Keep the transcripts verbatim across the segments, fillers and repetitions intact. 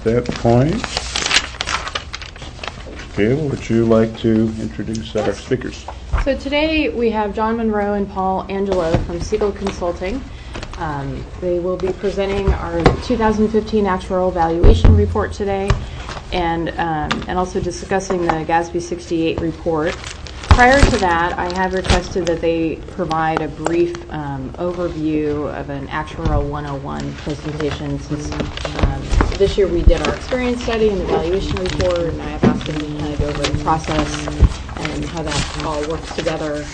that point, Gail, would you like to introduce our speakers? So today we have John Monroe and Paul Angelo from Siegel Consulting. Um, they will be presenting our two thousand fifteen actuarial valuation report today, and um, and also discussing the GASB sixty-eight report. Prior to that, I have requested that they provide a brief um, overview of an Actuarial one oh one presentation, since um, this year we did our experience study and the valuation report, and I have asked them to kind of go over the process and how that all works together,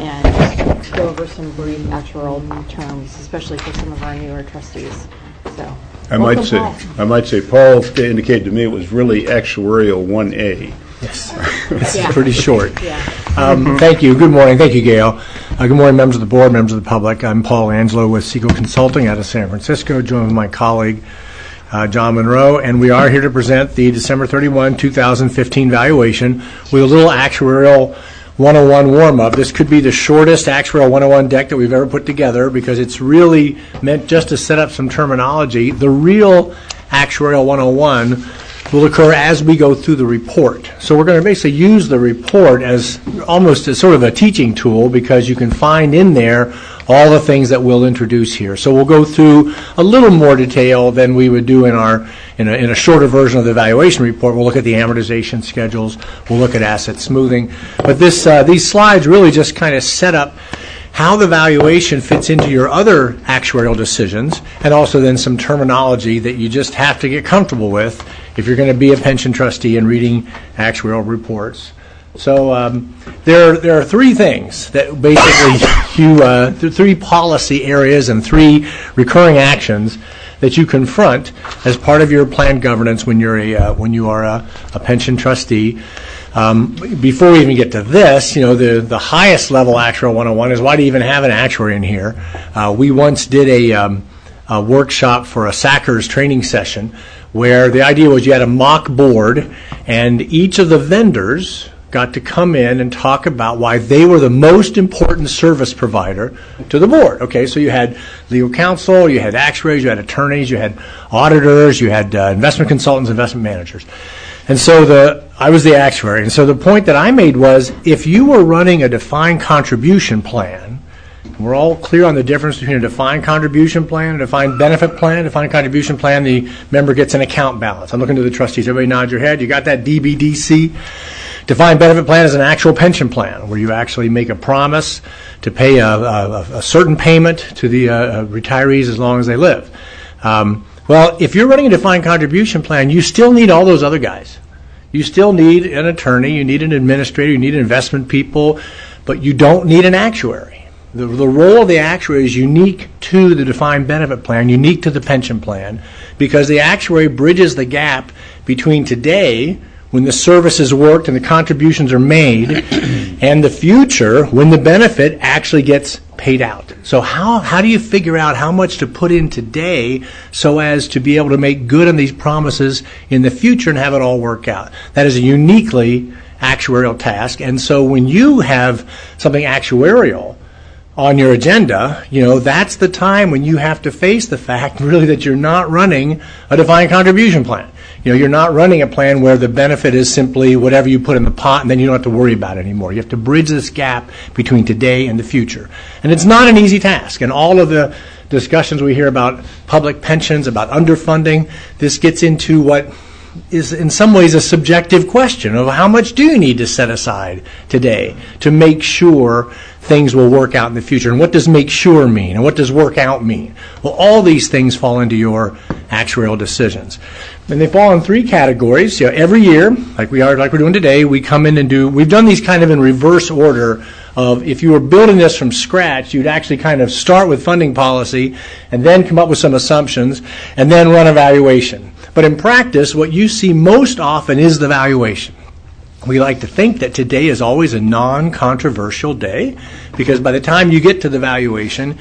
and just go over some brief actuarial terms, especially for some of our newer trustees. So, I might say, Paul. I might say, Paul indicated to me it was really Actuarial one A. Yes, it's yeah. pretty short. Yeah. Um, thank you. Good morning. Thank you, Gail. Uh, good morning, members of the board, members of the public. I'm Paul Angelo with Siegel Consulting out of San Francisco, joined with my colleague, uh, John Monroe, and we are here to present the December thirty-first, two thousand fifteen valuation with a little actuarial one oh one warm-up. This could be the shortest Actuarial one oh one deck that we've ever put together, because it's really meant just to set up some terminology. The real Actuarial one oh one will occur as we go through the report. So we're going to basically use the report as almost as sort of a teaching tool, because you can find in there all the things that we'll introduce here. So we'll go through a little more detail than we would do in our in a, in a shorter version of the evaluation report. We'll look at the amortization schedules. We'll look at asset smoothing. But this uh, these slides really just kind of set up how the valuation fits into your other actuarial decisions, and also then some terminology that you just have to get comfortable with if you're going to be a pension trustee and reading actuarial reports. So um, there, there are three things that basically you, uh, three policy areas and three recurring actions that you confront as part of your planned governance when you're a uh, when you are a, a pension trustee. Um, before we even get to this, you know, the, the highest level Actuarial one oh one is, why do you even have an actuary in here? Uh, we once did a, um, a workshop for a SACRS training session where the idea was you had a mock board, and each of the vendors got to come in and talk about why they were the most important service provider to the board. Okay, so you had legal counsel, you had actuaries, you had attorneys, you had auditors, you had uh, investment consultants, investment managers. And so the I was the actuary. And so the point that I made was, if you were running a defined contribution plan, we're all clear on the difference between a defined contribution plan, a defined benefit plan. A defined contribution plan, the member gets an account balance. I'm looking to the trustees. Everybody nod your head. You got that? D B D C. Defined benefit plan is an actual pension plan where you actually make a promise to pay a, a, a certain payment to the uh, retirees as long as they live. Um, well, if you're running a defined contribution plan, you still need all those other guys. You still need an attorney, you need an administrator, you need investment people, but you don't need an actuary. The, the role of the actuary is unique to the defined benefit plan, unique to the pension plan, because the actuary bridges the gap between today, when the service is worked and the contributions are made, and the future, when the benefit actually gets paid out. So how, how do you figure out how much to put in today so as to be able to make good on these promises in the future and have it all work out? That is a uniquely actuarial task. And so when you have something actuarial on your agenda, you know, that's the time when you have to face the fact really that you're not running a defined contribution plan. You know, you're not running a plan where the benefit is simply whatever you put in the pot and then you don't have to worry about it anymore. You have to bridge this gap between today and the future. And it's not an easy task. And all of the discussions we hear about public pensions, about underfunding, this gets into what is in some ways a subjective question of how much do you need to set aside today to make sure things will work out in the future. And what does make sure mean? And what does work out mean? Well, all these things fall into your actuarial decisions. And they fall in three categories. You know, every year, like we are, like we're doing today, we come in and do, we've done these kind of in reverse order of, if you were building this from scratch, you'd actually kind of start with funding policy and then come up with some assumptions and then run a valuation. But in practice, what you see most often is the valuation. We like to think that today is always a non-controversial day, because by the time you get to the valuation,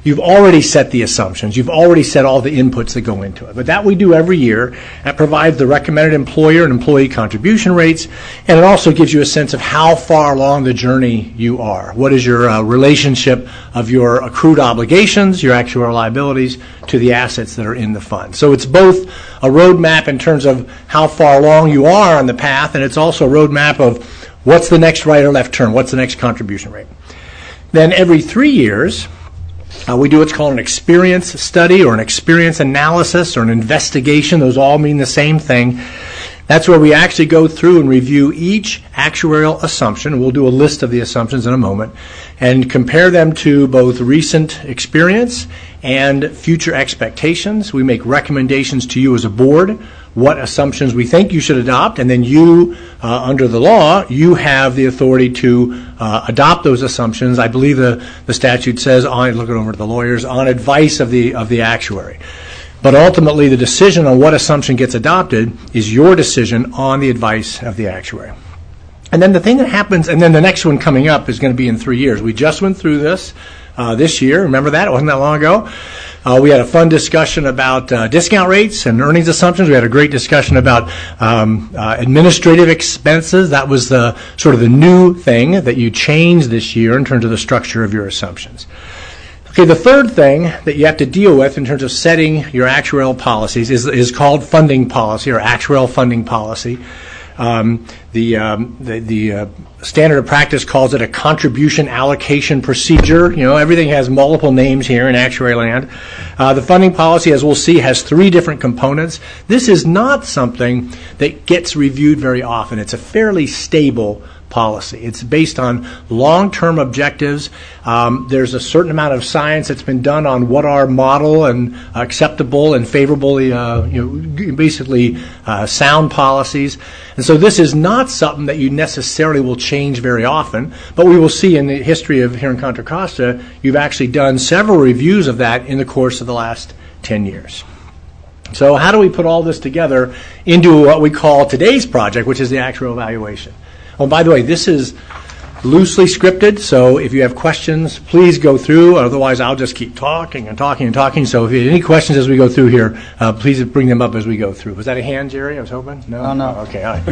you've already set the assumptions. You've already set all the inputs that go into it. But that we do every year. That provides the recommended employer and employee contribution rates, and it also gives you a sense of how far along the journey you are. What is your uh, relationship of your accrued obligations, your actuarial liabilities, to the assets that are in the fund. So it's both a roadmap in terms of how far along you are on the path, and it's also a roadmap of what's the next right or left turn, what's the next contribution rate. Then every three years, uh, we do what's called an experience study or an experience analysis or an investigation. Those all mean the same thing. That's where we actually go through and review each actuarial assumption. We'll do a list of the assumptions in a moment and compare them to both recent experience and future expectations. We make recommendations to you as a board, what assumptions we think you should adopt, and then you, uh, under the law, you have the authority to uh, adopt those assumptions. I believe the, the statute says, on, looking over to the lawyers, on advice of the of the actuary. But ultimately, the decision on what assumption gets adopted is your decision on the advice of the actuary. And then the thing that happens, and then the next one coming up is going to be in three years. We just went through this uh, this year. Remember that? It wasn't that long ago. Uh, we had a fun discussion about uh, discount rates and earnings assumptions. We had a great discussion about um, uh, administrative expenses. That was the sort of the new thing that you changed this year in terms of the structure of your assumptions. Okay, the third thing that you have to deal with in terms of setting your actuarial policies is, is called funding policy or actuarial funding policy. Um, the um, the, the uh, standard of practice calls it a contribution allocation procedure. You know, everything has multiple names here in actuary land. Uh, the funding policy, as we'll see, has three different components. This is not something that gets reviewed very often. It's a fairly stable policy. It's based on long-term objectives. Um, there's a certain amount of science that's been done on what are model and acceptable and favorably, uh, you know, basically uh, sound policies. And so this is not something that you necessarily will change very often, but we will see in the history of here in Contra Costa, you've actually done several reviews of that in the course of the last ten years. So how do we put all this together into what we call today's project, which is the actuarial evaluation? Oh, by the way, this is loosely scripted, so if you have questions, please go through. Otherwise, I'll just keep talking and talking and talking. So if you have any questions as we go through here, uh, please bring them up as we go through. Was that a hand, Jerry? I was hoping? No? Oh, no. Oh, okay, all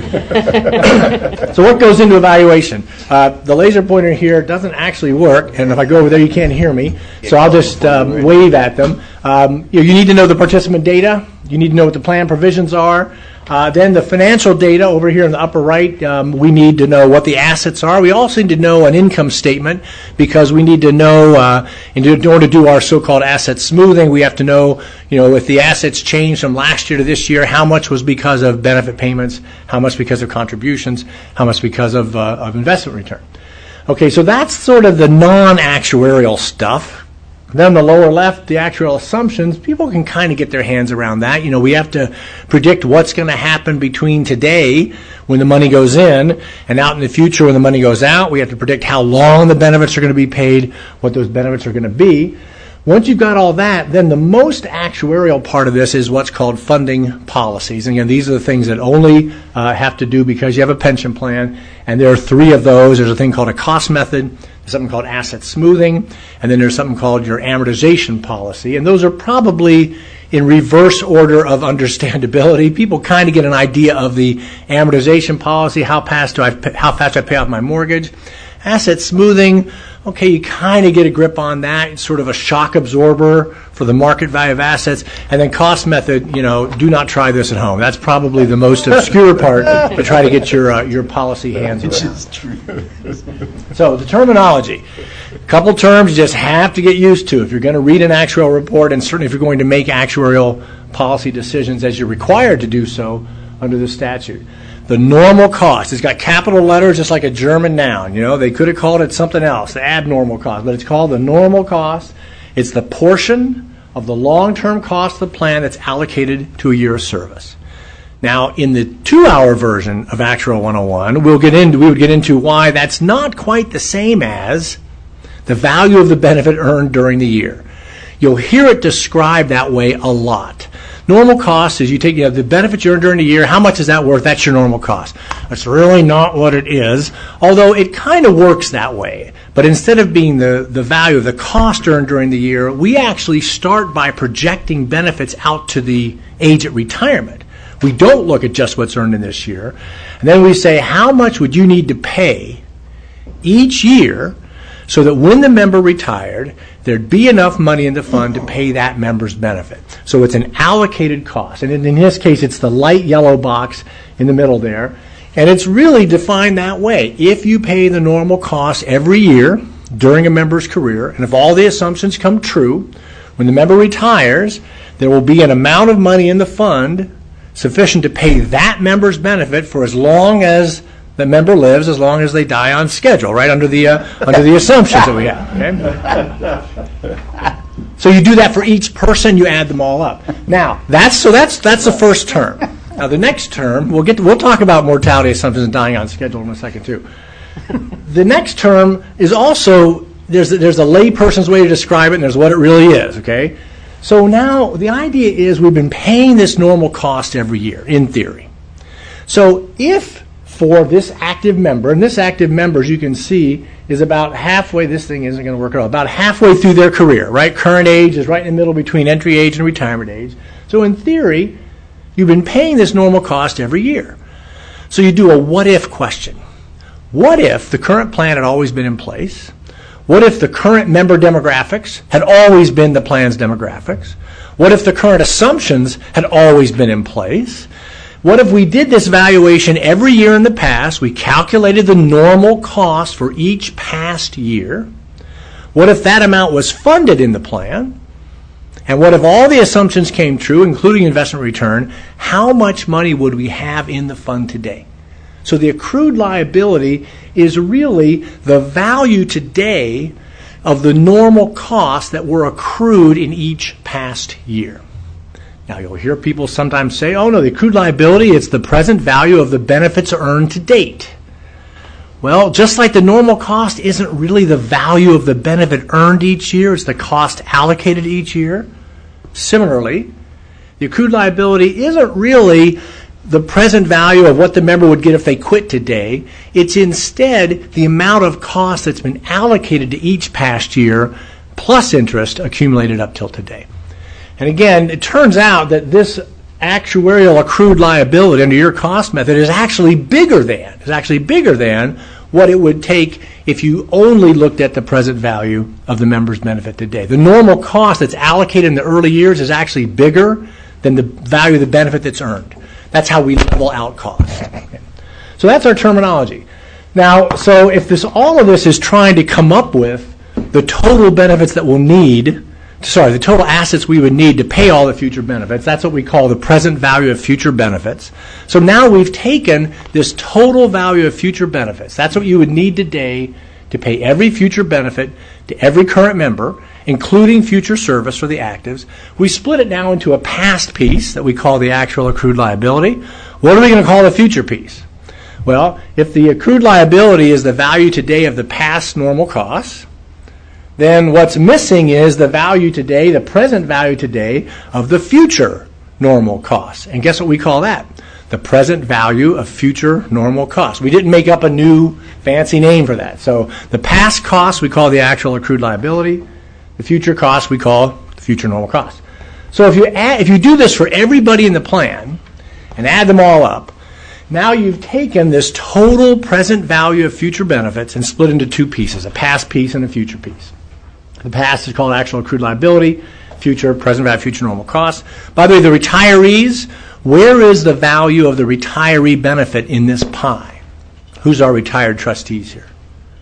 right. So what goes into evaluation? Uh, the laser pointer here doesn't actually work, and if I go over there, you can't hear me. So I'll just um, wave at them. Um, you, you need to know the participant data. You need to know what the plan provisions are. Uh, then the financial data over here in the upper right, um, we need to know what the assets are. We also need to know an income statement because we need to know, uh, in order to do our so-called asset smoothing, we have to know, you know, if the assets changed from last year to this year, how much was because of benefit payments, how much because of contributions, how much because of, uh, of investment return. Okay, so that's sort of the non-actuarial stuff. Then the lower left, the actuarial assumptions, people can kind of get their hands around that. You know, we have to predict what's going to happen between today when the money goes in and out in the future when the money goes out. We have to predict how long the benefits are going to be paid, what those benefits are going to be. Once you've got all that, then the most actuarial part of this is what's called funding policies. And again, these are the things that only uh, have to do because you have a pension plan, and there are three of those. There's a thing called a cost method, there's something called asset smoothing, and then there's something called your amortization policy. And those are probably in reverse order of understandability. People kind of get an idea of the amortization policy, how fast do I, how fast do I pay off my mortgage. Asset smoothing, okay, you kind of get a grip on that. It's sort of a shock absorber for the market value of assets. And then cost method, you know, do not try this at home. That's probably the most obscure part, but try to get your uh, your policy hands around. It's true. So the terminology, a couple terms you just have to get used to if you're going to read an actuarial report, and certainly if you're going to make actuarial policy decisions as you're required to do so under the statute. The normal cost. It's got capital letters just like a German noun. You know, they could have called it something else, the abnormal cost, but it's called the normal cost. It's the portion of the long-term cost of the plan that's allocated to a year of service. Now, in the two-hour version of Actuarial one oh one, we'll get into, we would get into why that's not quite the same as the value of the benefit earned during the year. You'll hear it described that way a lot. Normal cost is you take you know, the benefits you earn during the year, how much is that worth? That's your normal cost. That's really not what it is, although it kind of works that way. But instead of being the, the value of the cost earned during the year, we actually start by projecting benefits out to the age at retirement. We don't look at just what's earned in this year. And then we say, how much would you need to pay each year so that when the member retired, there'd be enough money in the fund to pay that member's benefit. So it's an allocated cost. And in, in this case, it's the light yellow box in the middle there. And it's really defined that way. If you pay the normal cost every year during a member's career, and if all the assumptions come true, when the member retires, there will be an amount of money in the fund sufficient to pay that member's benefit for as long as the member lives, as long as they die on schedule, right, under the uh, under the assumptions that we have. Okay? So you do that for each person, you add them all up. Now, that's so that's that's the first term. Now, the next term, we'll get to, we'll talk about mortality assumptions and dying on schedule in a second too. The next term is also there's a, there's a layperson's way to describe it, and there's what it really is. Okay, so now the idea is we've been paying this normal cost every year in theory. So if for this active member, and this active member, as you can see, is about halfway, this thing isn't going to work at all, about halfway through their career, right? Current age is right in the middle between entry age and retirement age. So in theory, you've been paying this normal cost every year. So you do a what-if question. What if the current plan had always been in place? What if the current member demographics had always been the plan's demographics? What if the current assumptions had always been in place? What if we did this valuation every year in the past? We calculated the normal cost for each past year. What if that amount was funded in the plan? And what if all the assumptions came true, including investment return? How much money would we have in the fund today? So the accrued liability is really the value today of the normal costs that were accrued in each past year. Now, you'll hear people sometimes say, oh, no, the accrued liability, it's the present value of the benefits earned to date. Well, just like the normal cost isn't really the value of the benefit earned each year, it's the cost allocated each year. Similarly, the accrued liability isn't really the present value of what the member would get if they quit today. It's instead the amount of cost that's been allocated to each past year plus interest accumulated up till today. And again, it turns out that this actuarial accrued liability under your cost method is actually bigger than, is actually bigger than what it would take if you only looked at the present value of the member's benefit today. The normal cost that's allocated in the early years is actually bigger than the value of the benefit that's earned. That's how we level out costs. Okay. So that's our terminology. Now, so if this all of this is trying to come up with the total benefits that we'll need, sorry, the total assets we would need to pay all the future benefits. That's what we call the present value of future benefits. So now we've taken this total value of future benefits. That's what you would need today to pay every future benefit to every current member, including future service for the actives. We split it now into a past piece that we call the actual accrued liability. What are we going to call the future piece? Well, if the accrued liability is the value today of the past normal costs, then what's missing is the value today, the present value today, of the future normal costs. And guess what we call that? The present value of future normal costs. We didn't make up a new fancy name for that. So the past costs we call the actual accrued liability. The future costs we call the future normal costs. So if you add, if you do this for everybody in the plan and add them all up, now you've taken this total present value of future benefits and split into two pieces, a past piece and a future piece. The past is called actual accrued liability, future, present value, future normal costs. By the way, the retirees, where is the value of the retiree benefit in this pie? Who's our retired trustees here?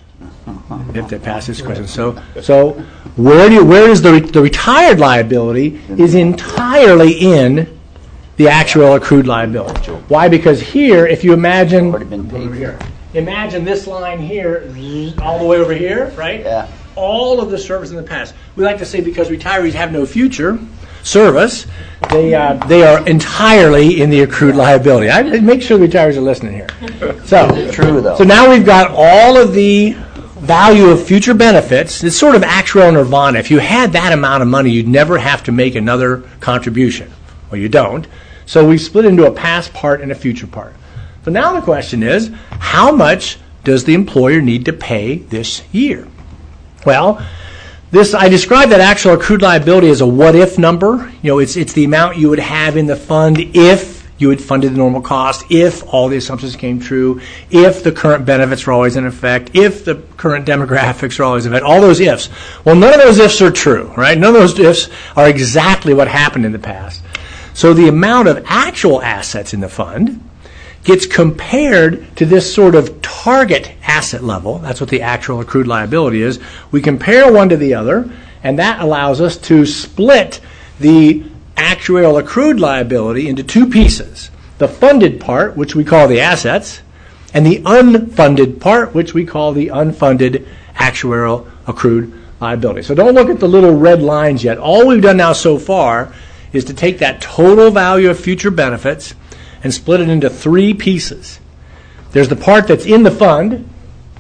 If they pass this question. So, so where do you, where is the, re, the retired liability is entirely in the actual accrued liability. Why? Because here, if you imagine, over here, imagine this line here, all the way over here, right? Yeah. All of the service in the past. We like to say because retirees have no future service, they uh, they are entirely in the accrued liability. I make sure the retirees are listening here. So true though. So now we've got all of the value of future benefits. It's sort of actuarial nirvana. If you had that amount of money, you'd never have to make another contribution. Well, you don't. So we split into a past part and a future part. So now the question is, how much does the employer need to pay this year? Well, this I described that actual accrued liability as a what-if number. You know, it's it's the amount you would have in the fund if you had funded the normal cost, if all the assumptions came true, if the current benefits were always in effect, if the current demographics are always in effect, all those ifs. Well, none of those ifs are true, right? None of those ifs are exactly what happened in the past. So the amount of actual assets in the fund gets compared to this sort of target asset level. That's what the actual accrued liability is. We compare one to the other, and that allows us to split the actuarial accrued liability into two pieces. The funded part, which we call the assets, and the unfunded part, which we call the unfunded actuarial accrued liability. So don't look at the little red lines yet. All we've done now so far is to take that total value of future benefits and split it into three pieces. There's the part that's in the fund,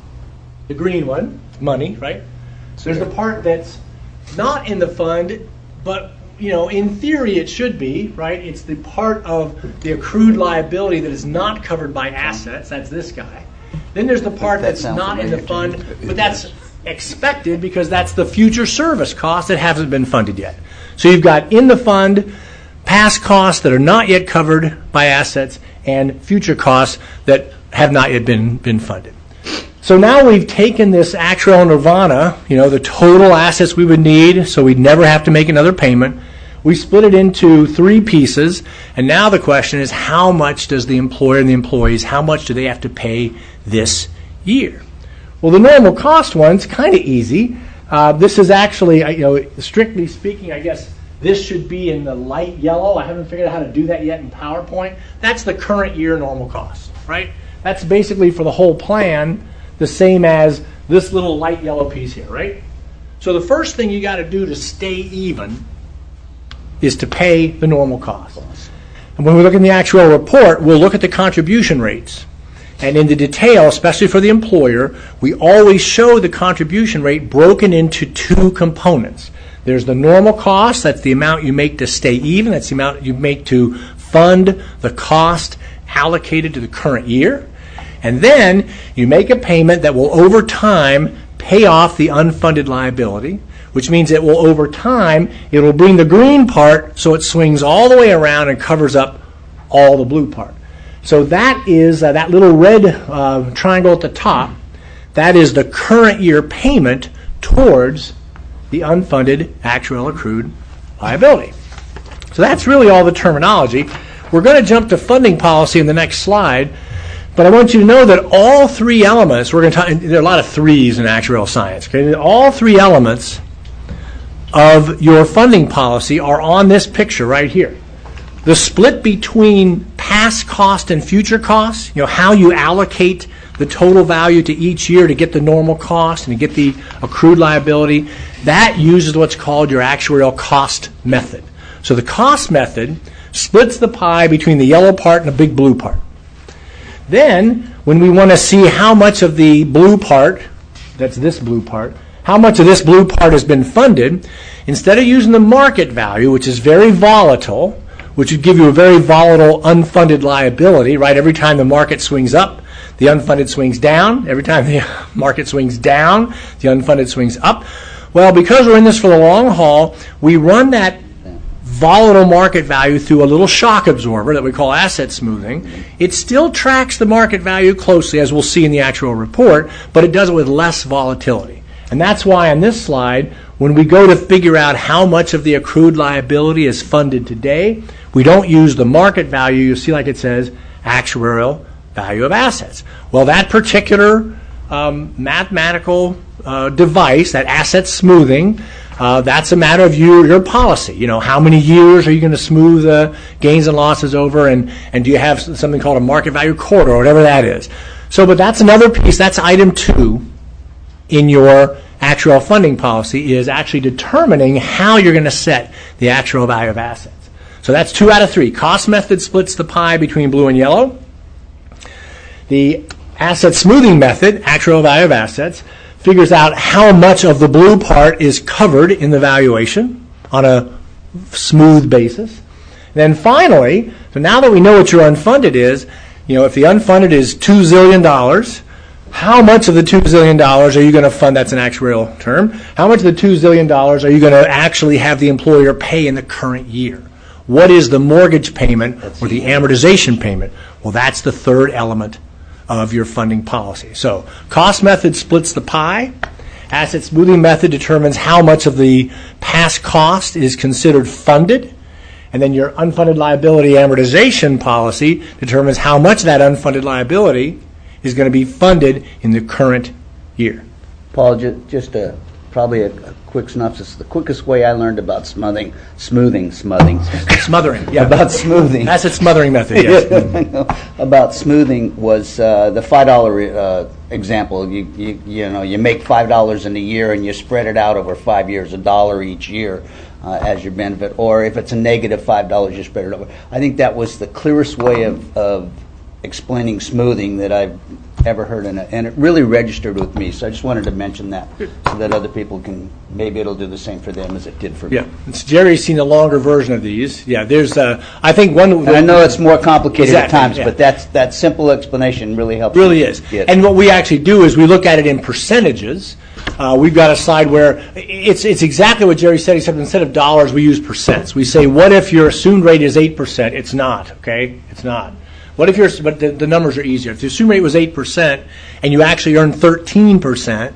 the green one, money, right? So there's the part that's not in the fund, but you know, in theory it should be, right? It's the part of the accrued liability that is not covered by assets. That's this guy. Then there's the part That that's sounds not in the familiar fund, to me. but that's expected because that's the future service costs that haven't been funded yet. So you've got in the fund past costs that are not yet covered by assets and future costs that have not yet been, been funded. So now we've taken this actual nirvana, you know, the total assets we would need so we'd never have to make another payment. We split it into three pieces, and now the question is how much does the employer and the employees, how much do they have to pay this year? Well, the normal cost one's kind of easy. Uh, this is actually, you know, strictly speaking, I guess, this should be in the light yellow. I haven't figured out how to do that yet in PowerPoint. That's the current year normal cost, right? That's basically for the whole plan the same as this little light yellow piece here, right? So the first thing you got to do to stay even is to pay the normal cost. And when we look in the actual report, we'll look at the contribution rates. And in the detail, especially for the employer, we always show the contribution rate broken into two components. There's the normal cost, that's the amount you make to stay even, that's the amount you make to fund the cost allocated to the current year. And then you make a payment that will over time pay off the unfunded liability, which means it will over time, it will bring the green part so it swings all the way around and covers up all the blue part. So that is, uh, that little red uh, triangle at the top, that is the current year payment towards the unfunded actual accrued liability. So that's really all the terminology. We're going to jump to funding policy in the next slide, but I want you to know that all three elements, we're going to talk, there are a lot of threes in actuarial science, okay? All three elements of your funding policy are on this picture right here. The split between past cost and future costs, you know, how you allocate the total value to each year to get the normal cost and to get the accrued liability, that uses what's called your actuarial cost method. So the cost method splits the pie between the yellow part and the big blue part. Then, when we want to see how much of the blue part, that's this blue part, how much of this blue part has been funded, instead of using the market value, which is very volatile, which would give you a very volatile unfunded liability, right? Every time the market swings up, the unfunded swings down. Every time the market swings down, the unfunded swings up. Well, because we're in this for the long haul, we run that volatile market value through a little shock absorber that we call asset smoothing. It still tracks the market value closely, as we'll see in the actual report, but it does it with less volatility. And that's why on this slide, when we go to figure out how much of the accrued liability is funded today, we don't use the market value. You see, like it says, actuarial value of assets. Well, that particular um, mathematical uh, device, that asset smoothing, uh, that's a matter of your, your policy. You know, how many years are you going to smooth the gains and losses over, and, and do you have something called a market value corridor, or whatever that is. So, but that's another piece. That's item two in your actual funding policy, is actually determining how you're going to set the actual value of assets. So that's two out of three. Cost method splits the pie between blue and yellow. The asset smoothing method, actual value of assets, figures out how much of the blue part is covered in the valuation on a smooth basis. Then finally, so now that we know what your unfunded is, you know, if the unfunded is two zillion dollars, how much of the two zillion dollars are you going to fund? That's an actuarial term. How much of the two zillion dollars are you going to actually have the employer pay in the current year? What is the mortgage payment or the amortization payment? Well, that's the third element of your funding policy. So cost method splits the pie. Asset smoothing method determines how much of the past cost is considered funded. And then your unfunded liability amortization policy determines how much of that unfunded liability is going to be funded in the current year. Paul, ju- just a, probably a, a quick synopsis. The quickest way I learned about smoothing, smoothing, smoothing. Smothering, yeah. About smoothing. Asset smothering method, yes. About smoothing was uh, the five dollar uh, example. You, you you know, you make five dollars in a year and you spread it out over five years, a dollar each year uh, as your benefit. Or if it's a negative five dollars, you spread it over. I think that was the clearest way of, of explaining smoothing that I've ever heard, in it, and it really registered with me. So I just wanted to mention that so that other people can, maybe it'll do the same for them as it did for me. Yeah, it's, Jerry's seen a longer version of these. Yeah, there's, uh, I think one. And I know it's more complicated Exactly, at times, yeah. but that's that simple explanation really helps. Really you is. get- And what we actually do is we look at it in percentages. Uh, we've got a slide where it's it's exactly what Jerry said, except instead of dollars, we use percents. We say, what if your assumed rate is eight percent? It's not, okay? It's not. What if your, but the, the numbers are easier. If the assumed rate was eight percent and you actually earn thirteen percent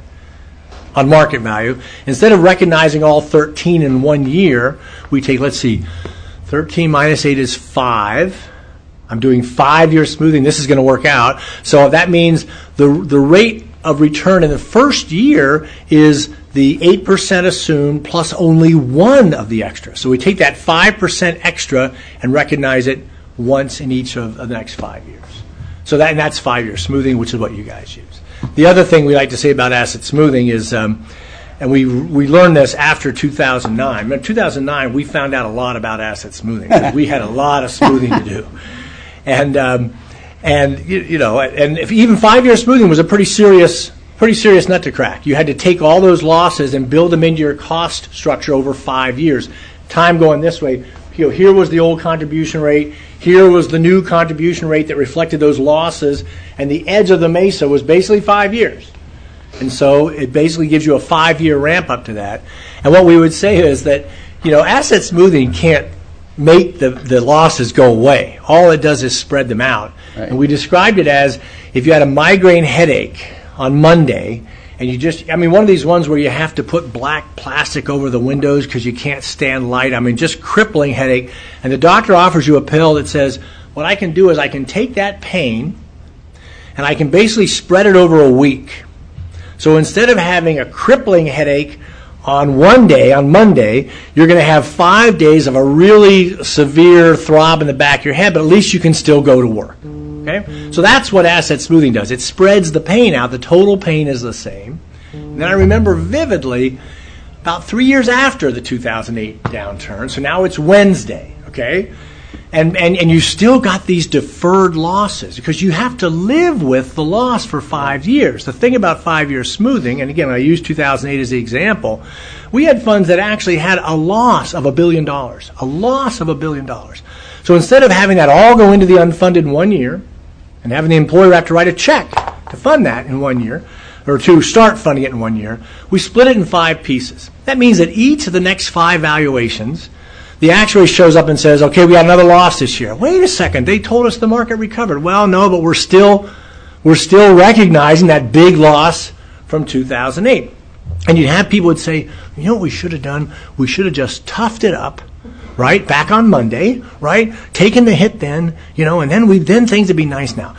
on market value, instead of recognizing all thirteen in one year, we take, let's see, thirteen minus eight is five. I'm doing five-year smoothing. This is going to work out. So that means the the rate of return in the first year is the eight percent assumed plus only one of the extra. So we take that five percent extra and recognize it once in each of the next five years. So that and that's five-year smoothing, which is what you guys use. The other thing we like to say about asset smoothing is, um, and we we learned this after two thousand nine. In two thousand nine, we found out a lot about asset smoothing. We had a lot of smoothing to do. And um, and you, you know, and if even five-year smoothing was a pretty serious, pretty serious nut to crack. You had to take all those losses and build them into your cost structure over five years. Time going this way. You know, here was the old contribution rate. Here was the new contribution rate that reflected those losses, and the edge of the mesa was basically five years. And so it basically gives you a five-year ramp up to that. And what we would say is that, you know, asset smoothing can't make the, the losses go away. All it does is spread them out. Right. And we described it as if you had a migraine headache on Monday, and you just, I mean, one of these ones where you have to put black plastic over the windows because you can't stand light. I mean, just crippling headache. And the doctor offers you a pill that says, what I can do is I can take that pain and I can basically spread it over a week. So instead of having a crippling headache on one day, on Monday, you're going to have five days of a really severe throb in the back of your head, but at least you can still go to work. Okay? So that's what asset smoothing does. It spreads the pain out. The total pain is the same. And then I remember vividly about three years after the two thousand eight downturn, so now it's Wednesday, okay? And, and and you still got these deferred losses because you have to live with the loss for five years. The thing about five-year smoothing, and again, I use two thousand eight as the example, we had funds that actually had a loss of a billion dollars, a loss of a billion dollars. So instead of having that all go into the unfunded in one year and having the employer have to write a check to fund that in one year, or to start funding it in one year, we split it in five pieces. That means that each of the next five valuations, the actuary shows up and says, okay, we had another loss this year. Wait a second, they told us the market recovered. Well, no, but we're still we're still recognizing that big loss from two thousand eight. And you'd have people would say, you know what we should have done? We should have just toughed it up, right, back on Monday, right, taken the hit then, you know, and then we then things would be nice now.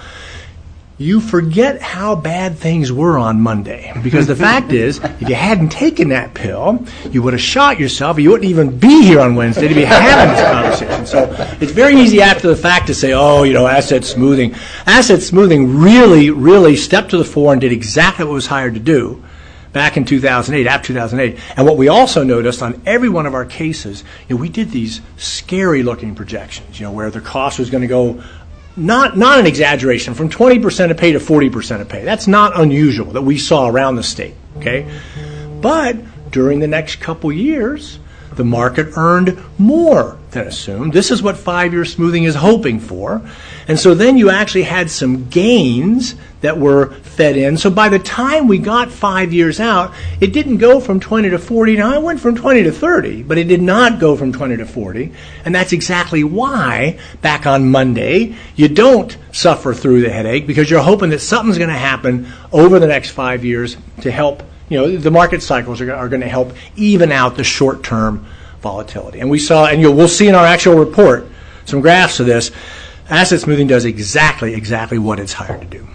You forget how bad things were on Monday. Because the fact is, if you hadn't taken that pill, you would have shot yourself, or you wouldn't even be here on Wednesday to be having this conversation. So it's very easy after the fact to say, oh, you know, asset smoothing. Asset smoothing really, really stepped to the fore and did exactly what it was hired to do back in two thousand eight, after two thousand eight. And what we also noticed on every one of our cases, you know, we did these scary-looking projections, you know, where the cost was going to go Not not an exaggeration, from twenty percent of pay to forty percent of pay. That's not unusual that we saw around the state, okay? But during the next couple years, the market earned more than assumed. This is what five-year smoothing is hoping for. And so then you actually had some gains that were fed in. So by the time we got five years out, it didn't go from twenty to forty. Now, it went from twenty to thirty, but it did not go from twenty to forty. And that's exactly why, back on Monday, you don't suffer through the headache, because you're hoping that something's going to happen over the next five years to help, you know, the market cycles are, are going to help even out the short-term volatility. And we saw, and you'll, we'll see in our actual report, some graphs of this. Asset smoothing does exactly, exactly what it's hired to do.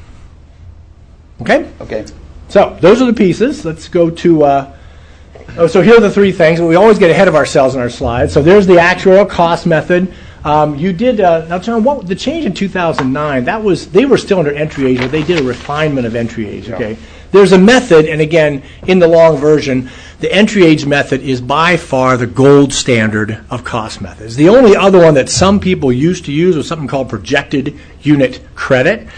Okay? Okay. So those are the pieces. Let's go to, uh, oh, so here are the three things. We always get ahead of ourselves in our slides. So there's the actuarial cost method. Um, you did, uh, now John, what, the change in two thousand nine, that was, they were still under entry age, but they did a refinement of entry age, okay? Yeah. There's a method, and again, in the long version, the entry age method is by far the gold standard of cost methods. The only other one that some people used to use was something called projected unit credit.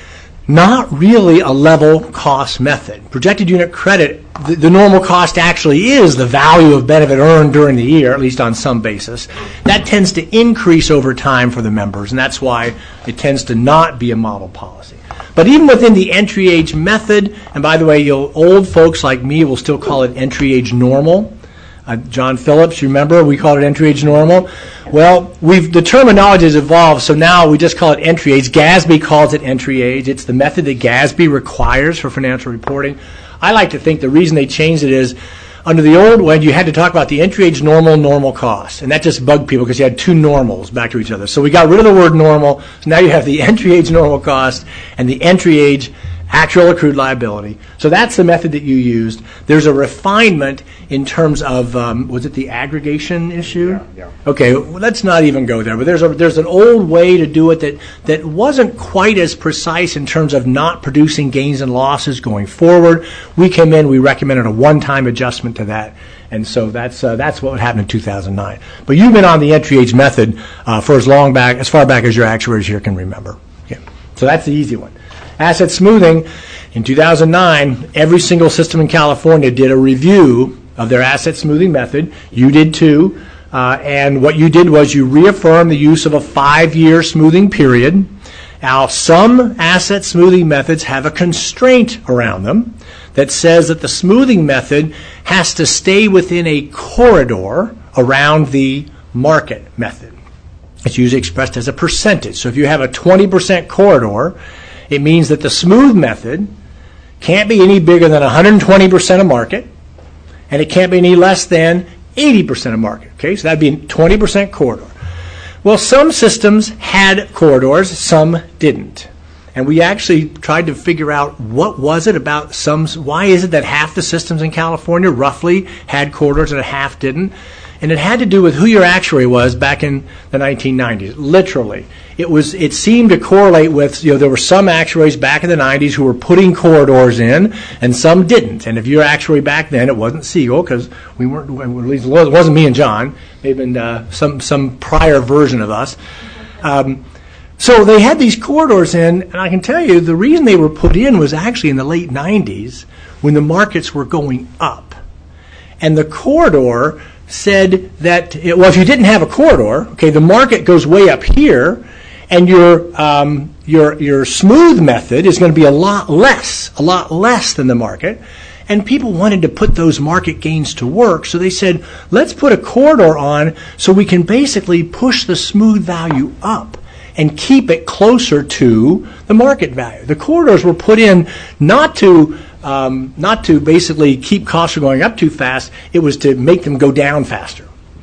Not really a level cost method. Projected unit credit, the, the normal cost actually is the value of benefit earned during the year, at least on some basis. That tends to increase over time for the members, and that's why it tends to not be a model policy. But even within the entry age method, and by the way, you'll, old folks like me will still call it entry age normal. Uh, John Phillips, you remember, we called it entry age normal. Well, we've the terminology has evolved, so now we just call it entry age. GASB calls it entry age. It's the method that GASB requires for financial reporting. I like to think the reason they changed it is under the old one, you had to talk about the entry age normal, normal cost. And that just bugged people because you had two normals back to each other. So we got rid of the word normal. So now you have the entry age normal cost and the entry age actual accrued liability. So that's the method that you used. There's a refinement in terms of, um, was it the aggregation issue? Yeah, yeah. Okay, well, let's not even go there. But there's a, there's an old way to do it that, that wasn't quite as precise in terms of not producing gains and losses going forward. We came in, we recommended a one-time adjustment to that. And so that's uh, that's what happened in two thousand nine. But you've been on the entry age method uh, for as long back, as far back as your actuaries here can remember. Okay. So that's the easy one. Asset smoothing, in two thousand nine, every single system in California did a review of their asset smoothing method. You did too. Uh, and what you did was you reaffirmed the use of a five-year smoothing period. Now, some asset smoothing methods have a constraint around them that says that the smoothing method has to stay within a corridor around the market method. It's usually expressed as a percentage. So if you have a twenty percent corridor, it means that the smooth method can't be any bigger than one hundred twenty percent of market, and it can't be any less than eighty percent of market. Okay, so that'd be a twenty percent corridor. Well, some systems had corridors, some didn't. And we actually tried to figure out what was it about some, why is it that half the systems in California roughly had corridors and a half didn't? And it had to do with who your actuary was back in the nineteen nineties, literally. It was. It seemed to correlate with, you know, there were some actuaries back in the nineties who were putting corridors in, and some didn't. And if your actuary back then, it wasn't Siegel, because we weren't, at least it wasn't me and John. They've been uh, some, some prior version of us. Um, so they had these corridors in, and I can tell you the reason they were put in was actually in the late nineties when the markets were going up. And the corridor said that, it, well, if you didn't have a corridor, okay, the market goes way up here, and your um, your your smooth method is going to be a lot less, a lot less than the market. And people wanted to put those market gains to work, so they said, let's put a corridor on so we can basically push the smooth value up and keep it closer to the market value. The corridors were put in not to Um, not to basically keep costs from going up too fast, it was to make them go down faster.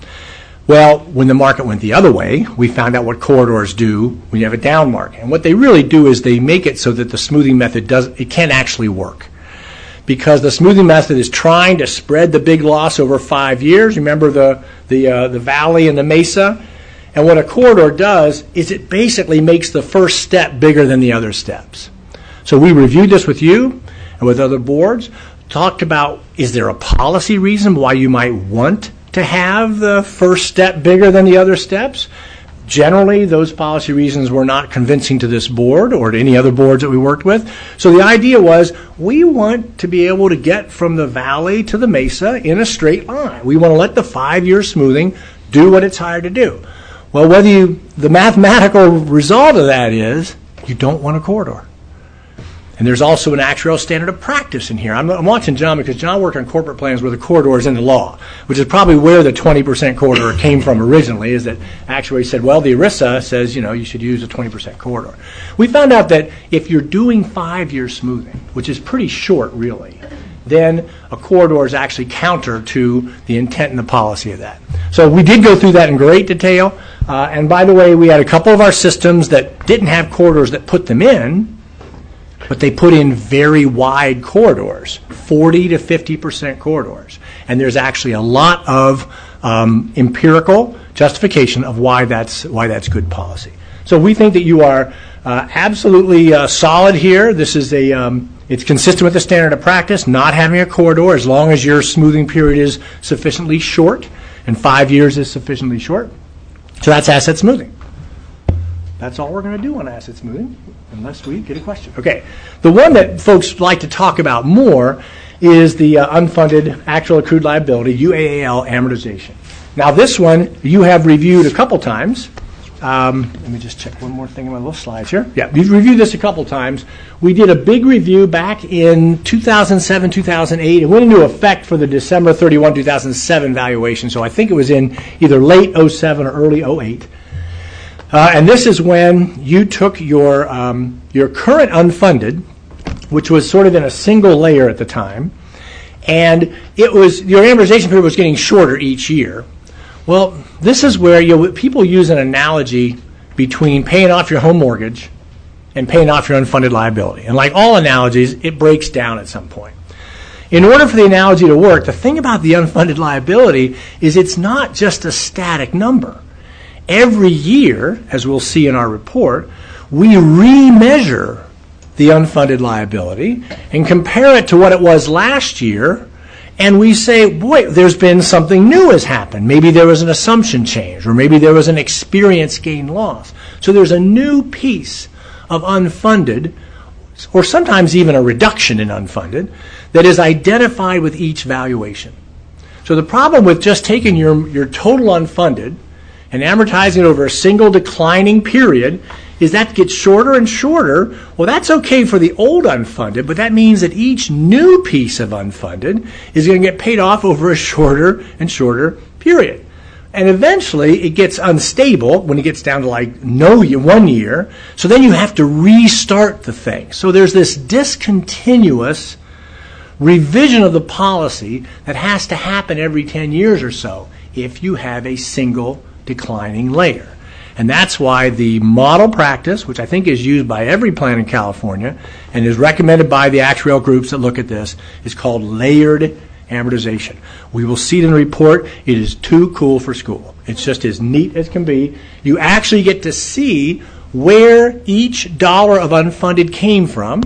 Well, when the market went the other way, we found out what corridors do when you have a down market. And what they really do is they make it so that the smoothing method does it can't actually work. Because the smoothing method is trying to spread the big loss over five years. Remember the the uh, the valley and the mesa? And what a corridor does is it basically makes the first step bigger than the other steps. So we reviewed this with you and with other boards, talked about, is there a policy reason why you might want to have the first step bigger than the other steps? Generally, those policy reasons were not convincing to this board or to any other boards that we worked with. So the idea was we want to be able to get from the valley to the mesa in a straight line. We want to let the five-year smoothing do what it's hired to do. Well, whether you, the mathematical result of that is you don't want a corridor. And there's also an actuarial standard of practice in here. I'm, I'm watching John because John worked on corporate plans where the corridor is in the law, which is probably where the twenty percent corridor came from originally, is that actuaries said, well, the ERISA says, you know, you should use a twenty percent corridor. We found out that if you're doing five-year smoothing, which is pretty short, really, then a corridor is actually counter to the intent and the policy of that. So we did go through that in great detail. Uh, and by the way, we had a couple of our systems that didn't have corridors that put them in, but they put in very wide corridors, forty to fifty percent corridors. And there's actually a lot of um, empirical justification of why that's why that's good policy. So we think that you are uh, absolutely uh, solid here. This is a um, it's consistent with the standard of practice, not having a corridor as long as your smoothing period is sufficiently short, and five years is sufficiently short. So that's asset smoothing. That's all we're going to do on asset smoothing, unless we get a question. Okay. The one that folks like to talk about more is the uh, unfunded actual accrued liability, U A A L amortization. Now, this one you have reviewed a couple times. Um, let me just check one more thing in my little slides here. Yeah, we've reviewed this a couple times. We did a big review back in two thousand seven, two thousand eight. It went into effect for the December thirty-first, two thousand seven valuation, so I think it was in either late oh seven or early oh eight. Uh, and this is when you took your um, your current unfunded, which was sort of in a single layer at the time, and it was your amortization period was getting shorter each year. Well, this is where you people use an analogy between paying off your home mortgage and paying off your unfunded liability. And like all analogies, it breaks down at some point. In order for the analogy to work, the thing about the unfunded liability is it's not just a static number. Every year, as we'll see in our report, we remeasure the unfunded liability and compare it to what it was last year, and we say, boy, there's been something new has happened. Maybe there was an assumption change, or maybe there was an experience gain loss. So there's a new piece of unfunded, or sometimes even a reduction in unfunded, that is identified with each valuation. So the problem with just taking your, your total unfunded and amortizing it over a single declining period is that gets shorter and shorter. Well, that's okay for the old unfunded, but that means that each new piece of unfunded is going to get paid off over a shorter and shorter period. And eventually it gets unstable when it gets down to like no one year. So then you have to restart the thing. So there's this discontinuous revision of the policy that has to happen every ten years or so if you have a single declining layer. And that's why the model practice, which I think is used by every plan in California and is recommended by the actuarial groups that look at this, is called layered amortization. We will see it in the report. It is too cool for school. It's just as neat as can be. You actually get to see where each dollar of unfunded came from,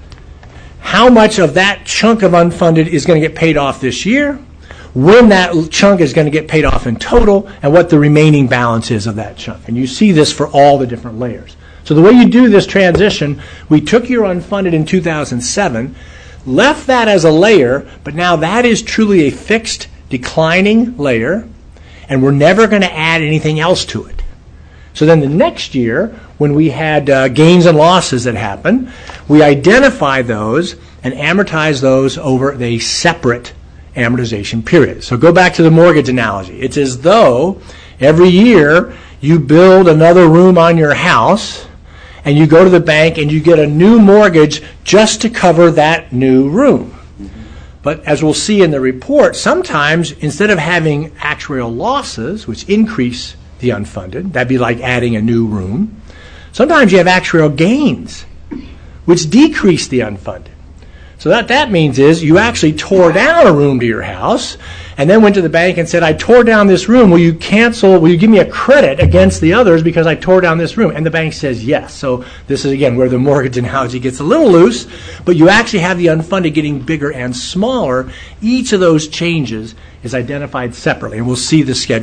how much of that chunk of unfunded is going to get paid off this year, when that chunk is going to get paid off in total, and what the remaining balance is of that chunk. And you see this for all the different layers. So the way you do this transition, we took your unfunded in two thousand seven, left that as a layer, but now that is truly a fixed declining layer, and we're never going to add anything else to it. So then the next year, when we had uh, gains and losses that happened, we identify those and amortize those over a separate amortization period. So go back to the mortgage analogy. It's as though every year you build another room on your house and you go to the bank and you get a new mortgage just to cover that new room. Mm-hmm. But as we'll see in the report, sometimes instead of having actuarial losses, which increase the unfunded, that'd be like adding a new room, sometimes you have actuarial gains, which decrease the unfunded. So what that means is you actually tore down a room to your house and then went to the bank and said, I tore down this room. Will you cancel, will you give me a credit against the others because I tore down this room? And the bank says yes. So this is, again, where the mortgage analogy gets a little loose, but you actually have the unfunded getting bigger and smaller. Each of those changes is identified separately, and we'll see the schedule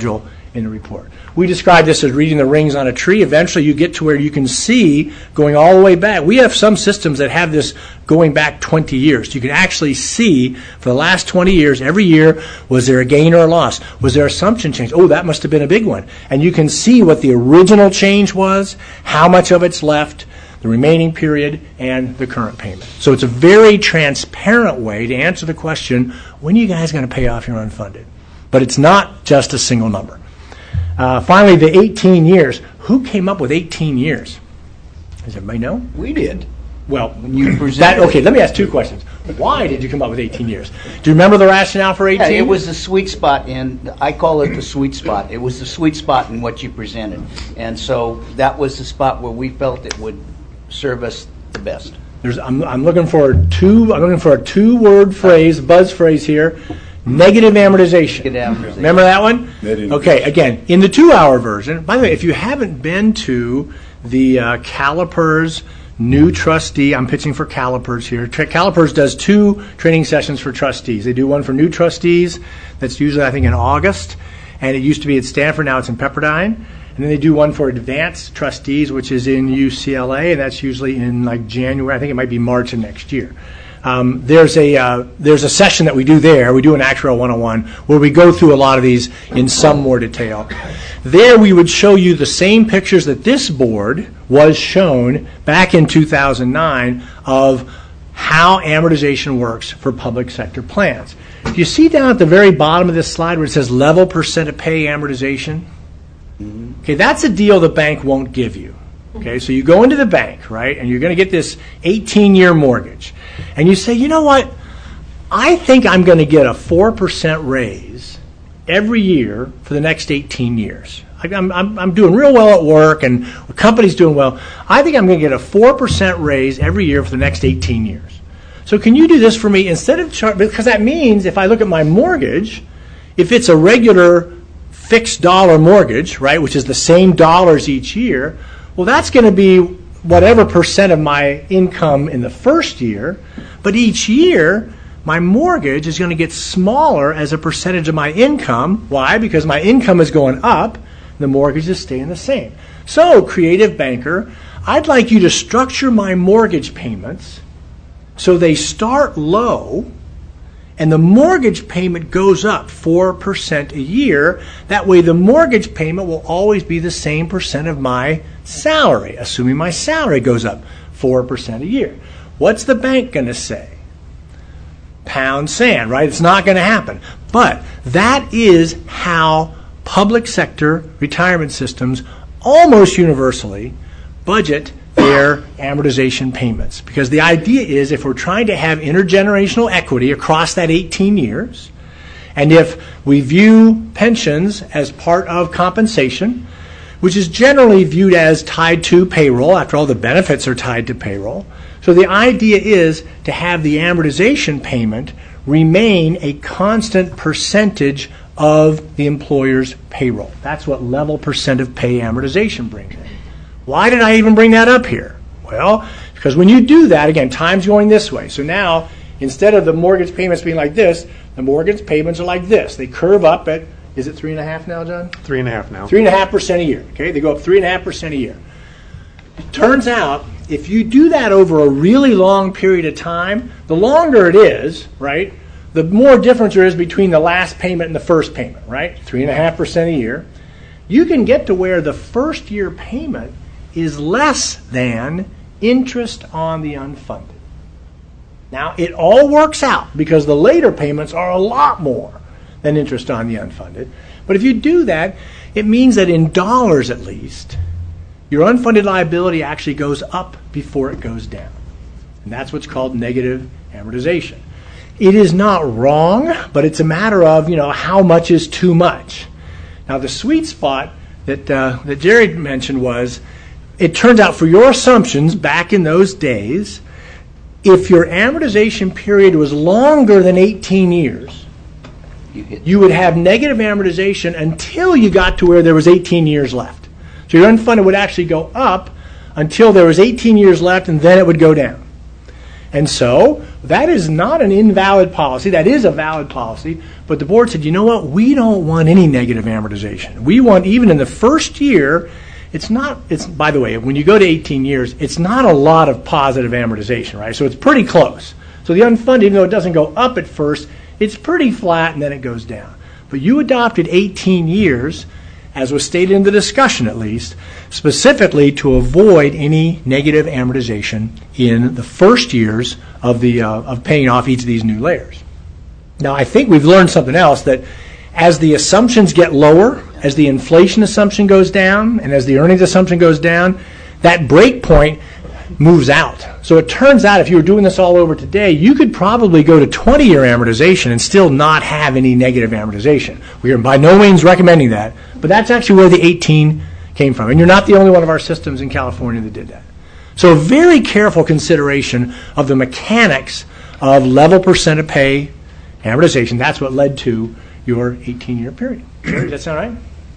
in the report. We describe this as reading the rings on a tree. Eventually you get to where you can see going all the way back. We have some systems that have this going back twenty years. You can actually see for the last twenty years, every year, was there a gain or a loss? Was there assumption change? Oh, that must have been a big one. And you can see what the original change was, how much of it's left, the remaining period, and the current payment. So it's a very transparent way to answer the question, when are you guys going to pay off your unfunded? But it's not just a single number. Uh, finally, the eighteen years. Who came up with eighteen years? Does everybody know? We did. Well, When you that, presented okay, let me ask two questions. Why did you come up with eighteen years? Do you remember the rationale for eighteen? Yeah, it was the sweet spot in, I call it the sweet spot. It was the sweet spot in what you presented. And so that was the spot where we felt it would serve us the best. There's, I'm, I'm looking for two. I'm looking for a two-word phrase, buzz phrase here. Negative amortization. Negative amortization. Remember that one? Negative. Okay. Again, in the two-hour version. By the way, if you haven't been to the uh, Calipers new trustee, I'm pitching for Calipers here. Tra- Calipers does two training sessions for trustees. They do one for new trustees. That's usually, I think, in August, and it used to be at Stanford. Now it's in Pepperdine. And then they do one for advanced trustees, which is in U C L A, and that's usually in like January. I think it might be March of next year. Um, there's a uh, there's a session that we do there. We do an Actuarial one oh one where we go through a lot of these in some more detail. There we would show you the same pictures that this board was shown back in two thousand nine of how amortization works for public sector plans. You see down at the very bottom of this slide where it says level percent of pay amortization? Okay, that's a deal the bank won't give you. Okay, so you go into the bank, right, and you're going to get this eighteen-year mortgage. And you say, you know what, I think I'm going to get a four percent raise every year for the next eighteen years. I'm, I'm, I'm doing real well at work and the company's doing well. I think I'm going to get a four percent raise every year for the next eighteen years. So can you do this for me instead of, char- because that means if I look at my mortgage, if it's a regular fixed dollar mortgage, right, which is the same dollars each year, well, that's going to be whatever percent of my income in the first year, but each year my mortgage is going to get smaller as a percentage of my income. Why? Because my income is going up, the mortgage is staying the same. So, creative banker, I'd like you to structure my mortgage payments so they start low, and the mortgage payment goes up four percent a year. That way the mortgage payment will always be the same percent of my salary, assuming my salary goes up four percent a year. What's the bank going to say? Pound sand, right? It's not going to happen. But that is how public sector retirement systems almost universally budget their amortization payments. Because the idea is if we're trying to have intergenerational equity across that eighteen years, and if we view pensions as part of compensation, which is generally viewed as tied to payroll, after all the benefits are tied to payroll, so the idea is to have the amortization payment remain a constant percentage of the employer's payroll. That's what level percent of pay amortization brings in. Why did I even bring that up here? Well, because when you do that, again, time's going this way. So now, instead of the mortgage payments being like this, the mortgage payments are like this. They curve up at, is it three and a half now, John? Three and a half now. Three and a half percent a year. Okay, they go up three and a half percent a year. It turns out, if you do that over a really long period of time, the longer it is, right, the more difference there is between the last payment and the first payment, right? Three and a half percent a year. You can get to where the first year payment is less than interest on the unfunded. Now, it all works out because the later payments are a lot more than interest on the unfunded. But if you do that, it means that in dollars at least, your unfunded liability actually goes up before it goes down. And that's what's called negative amortization. It is not wrong, but it's a matter of, you know, how much is too much. Now, the sweet spot that uh, that Jerry mentioned was, it turns out for your assumptions back in those days, if your amortization period was longer than eighteen years, you, you would have negative amortization until you got to where there was eighteen years left. So your unfunded would actually go up until there was eighteen years left, and then it would go down. And so that is not an invalid policy. That is a valid policy. But the board said, you know what? We don't want any negative amortization. We want, even in the first year, it's not, it's, by the way, when you go to eighteen years, it's not a lot of positive amortization, right? So it's pretty close. So the unfunded, even though it doesn't go up at first, it's pretty flat and then it goes down. But you adopted eighteen years, as was stated in the discussion at least, specifically to avoid any negative amortization in the first years of the uh, of paying off each of these new layers. Now, I think we've learned something else, that as the assumptions get lower, as the inflation assumption goes down, and as the earnings assumption goes down, that break point moves out. So it turns out if you were doing this all over today, you could probably go to twenty-year amortization and still not have any negative amortization. We are by no means recommending that, but that's actually where the eighteen came from. And you're not the only one of our systems in California that did that. So very careful consideration of the mechanics of level percent of pay amortization. That's what led to your eighteen-year period. Does that sound right?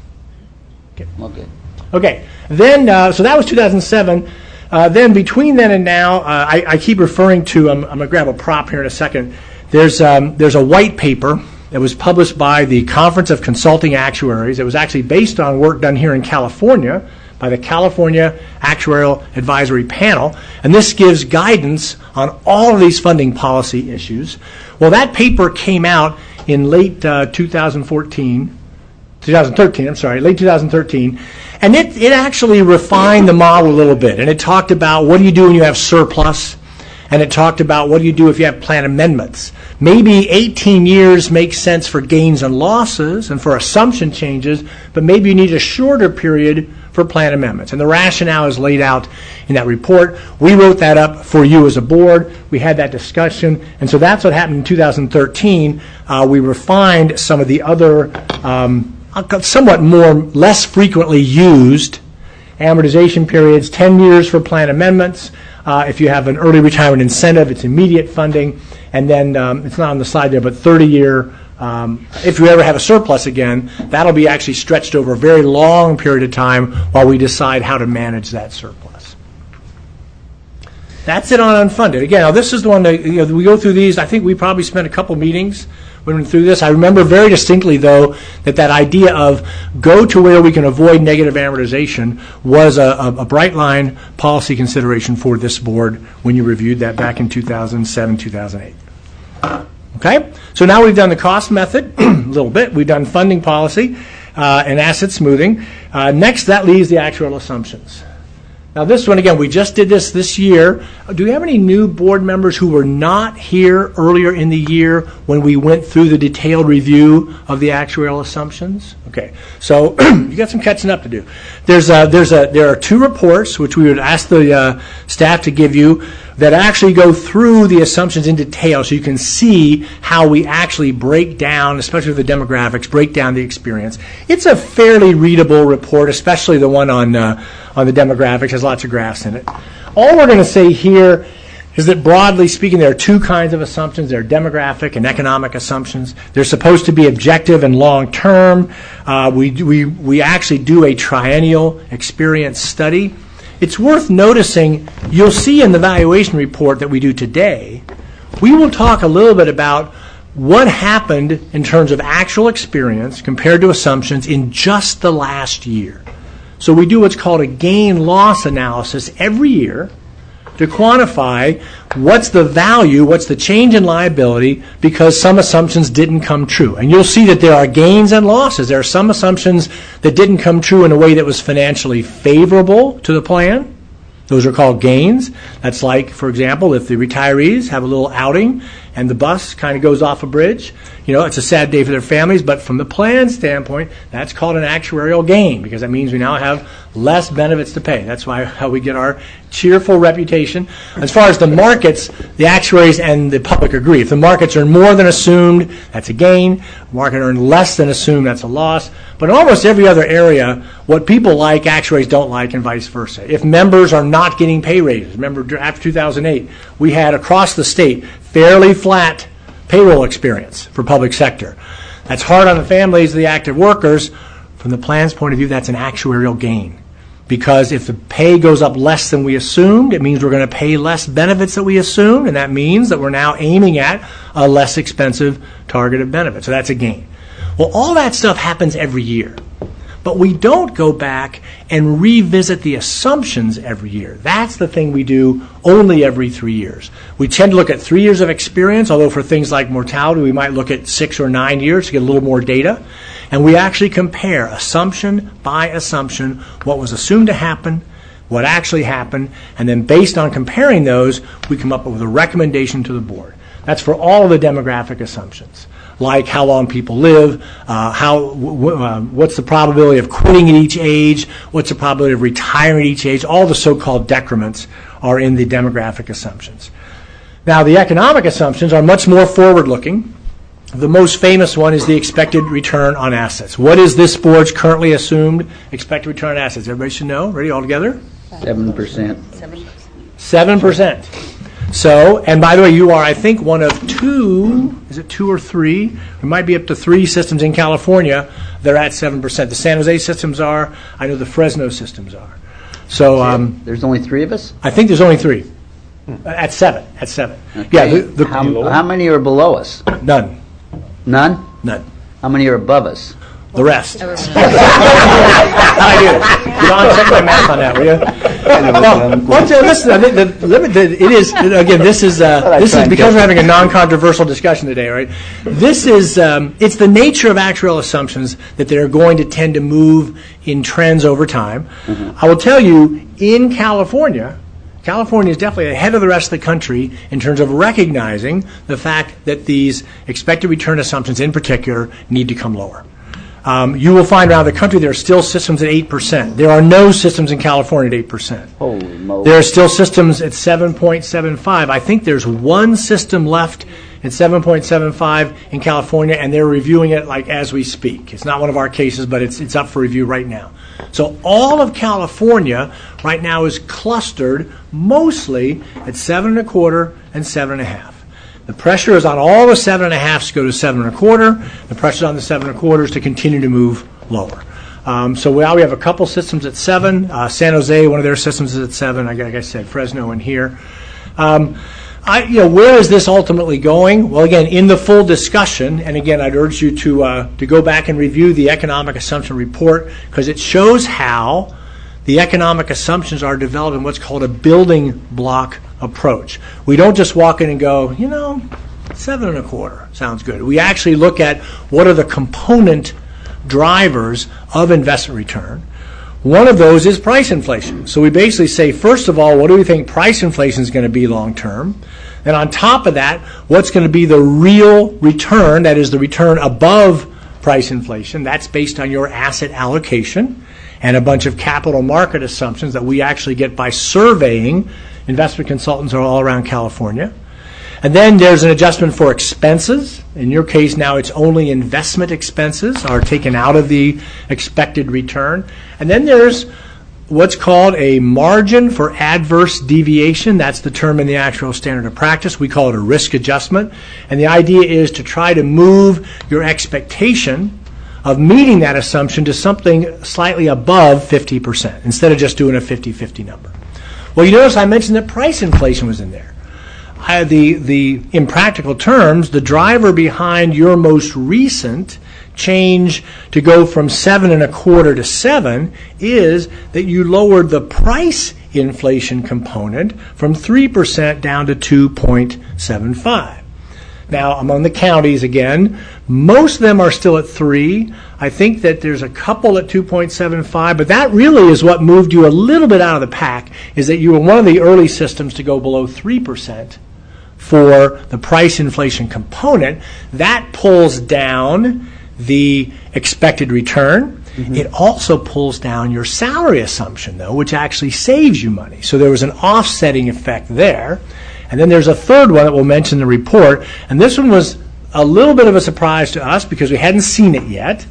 Okay. Okay. Okay. Then, uh, so that was two thousand seven. Uh, then between then and now, uh, I, I keep referring to, I'm, I'm going to grab a prop here in a second. There's, um, there's a white paper that was published by the Conference of Consulting Actuaries. It was actually based on work done here in California by the California Actuarial Advisory Panel. And this gives guidance on all of these funding policy issues. Well, that paper came out in late uh, two thousand fourteen, two thousand thirteen, I'm sorry, late two thousand thirteen. And it, it actually refined the model a little bit. And it talked about what do you do when you have surplus. And it talked about what do you do if you have plan amendments. Maybe eighteen years makes sense for gains and losses and for assumption changes, but maybe you need a shorter period for plan amendments. And the rationale is laid out in that report. We wrote that up for you as a board. We had that discussion. And so that's what happened in two thousand thirteen. Uh, we refined some of the other um, somewhat more, less frequently used amortization periods, ten years for plan amendments. Uh, if you have an early retirement incentive, it's immediate funding. And then um, it's not on the slide there, but thirty-year, um, if you ever have a surplus again, that'll be actually stretched over a very long period of time while we decide how to manage that surplus. That's it on unfunded. Again, now this is the one that, you know, we go through these. I think we probably spent a couple meetings when we went through this. I remember very distinctly, though, that that idea of go to where we can avoid negative amortization was a, a, a bright line policy consideration for this board when you reviewed that back in two thousand seven, two thousand eight. Okay? So now we've done the cost method a little bit. We've done funding policy uh, and asset smoothing. Uh, next, that leaves the actuarial assumptions. Now this one, again, we just did this this year. Do we have any new board members who were not here earlier in the year when we went through the detailed review of the actuarial assumptions? Okay, so you got some catching up to do. There's a, there's a, there are two reports which we would ask the uh, staff to give you that actually go through the assumptions in detail so you can see how we actually break down, especially with the demographics, break down the experience. It's a fairly readable report, especially the one on uh, on the demographics. Has lots of graphs in it. All we're going to say here is that broadly speaking, there are two kinds of assumptions. There are demographic and economic assumptions. They're supposed to be objective and long-term. Uh, we, we, we actually do a triennial experience study. It's worth noticing, you'll see in the valuation report that we do today, we will talk a little bit about what happened in terms of actual experience compared to assumptions in just the last year. So we do what's called a gain-loss analysis every year to quantify what's the value, what's the change in liability because some assumptions didn't come true. And you'll see that there are gains and losses. There are some assumptions that didn't come true in a way that was financially favorable to the plan. Those are called gains. That's like, for example, if the retirees have a little outing and the bus kind of goes off a bridge, you know, it's a sad day for their families, but from the plan standpoint, that's called an actuarial gain because that means we now have less benefits to pay. That's why how we get our cheerful reputation. As far as the markets, the actuaries and the public agree. If the markets earn more than assumed, that's a gain. The market earned less than assumed, that's a loss. But in almost every other area, what people like, actuaries don't like, and vice versa. If members are not getting pay raises, remember after two thousand eight, we had across the state fairly flat payroll experience for public sector. That's hard on the families of the active workers. From the plan's point of view, that's an actuarial gain. because if the pay goes up less than we assumed, it means we're going to pay less benefits that we assumed, and that means that we're now aiming at a less expensive targeted benefit. So that's a gain. Well, all that stuff happens every year. But we don't go back and revisit the assumptions every year. That's the thing we do only every three years. We tend to look at three years of experience, although for things like mortality, we might look at six or nine years to get a little more data. And we actually compare assumption by assumption what was assumed to happen, what actually happened, and then based on comparing those, we come up with a recommendation to the board. That's for all of the demographic assumptions, like how long people live, uh, how w- uh, what's the probability of quitting at each age, what's the probability of retiring at each age. All the so-called decrements are in the demographic assumptions. Now, the economic assumptions are much more forward-looking. The most famous one is the expected return on assets. What is this board's currently assumed expected return on assets? Everybody should know. Ready, all together? Seven percent. Seven percent. So, and by the way, you are, I think, one of two, is it two or three? There might be up to three systems in California that are at seven percent. The San Jose systems are. I know the Fresno systems are. So, um, There's only three of us? I think there's only three. At seven. At seven. Okay. Yeah. The, the, how, how many are below us? None. None? None. How many are above us? The rest. I do. John, check my math on that, will you? Well, what's, uh, listen, I think the, the, the, it is, again, this is, uh, this is because we're having a non-controversial discussion today, right? This is, um, it's the nature of actuarial assumptions that they're going to tend to move in trends over time. Mm-hmm. I will tell you, in California, California is definitely ahead of the rest of the country in terms of recognizing the fact that these expected return assumptions in particular need to come lower. Um, you will find around the country there are still systems at eight percent. There are no systems in California at eight percent. Holy moly. There are still systems at seven point seven five. I think there's one system left at seven point seven five in California, and they're reviewing it like as we speak. It's not one of our cases, but it's it's up for review right now. So all of California right now is clustered mostly at seven and a quarter and seven and a half. The pressure is on all the seven and a halves to go to seven and a quarter. The pressure is on the seven and a quarters to continue to move lower. Um, so now we have a couple systems at seven. Uh, San Jose, one of their systems is at seven. Like I said, Fresno in here. Um, I, you know, where is this ultimately going? Well, again, in the full discussion, and again, I'd urge you to uh, to go back and review the economic assumption report because it shows how the economic assumptions are developed in what's called a building block approach. We don't just walk in and go, you know, seven and a quarter sounds good. We actually look at what are the component drivers of investment return. One of those is price inflation. So we basically say, first of all, what do we think price inflation is going to be long term? And on top of that, what's going to be the real return, that is the return above price inflation. That's based on your asset allocation and a bunch of capital market assumptions that we actually get by surveying investment consultants all around California. And then there's an adjustment for expenses. In your case now it's only investment expenses are taken out of the expected return. And then there's what's called a margin for adverse deviation. That's the term in the actual standard of practice. We call it a risk adjustment. And the idea is to try to move your expectation of meeting that assumption to something slightly above fifty percent instead of just doing a fifty-fifty number. Well, you notice I mentioned that price inflation was in there. I, the, the, in practical terms, the driver behind your most recent change to go from seven and a quarter to seven is that you lowered the price inflation component from three percent down to two point seven five. Now, among the counties, again, most of them are still at three. I think that there's a couple at two point seven five, but that really is what moved you a little bit out of the pack, is that you were one of the early systems to go below three percent for the price inflation component. That pulls down the expected return. Mm-hmm. It also pulls down your salary assumption, though, which actually saves you money. So there was an offsetting effect there. And then there's a third one that we'll mention in the report, and this one was a little bit of a surprise to us because we hadn't seen it yet.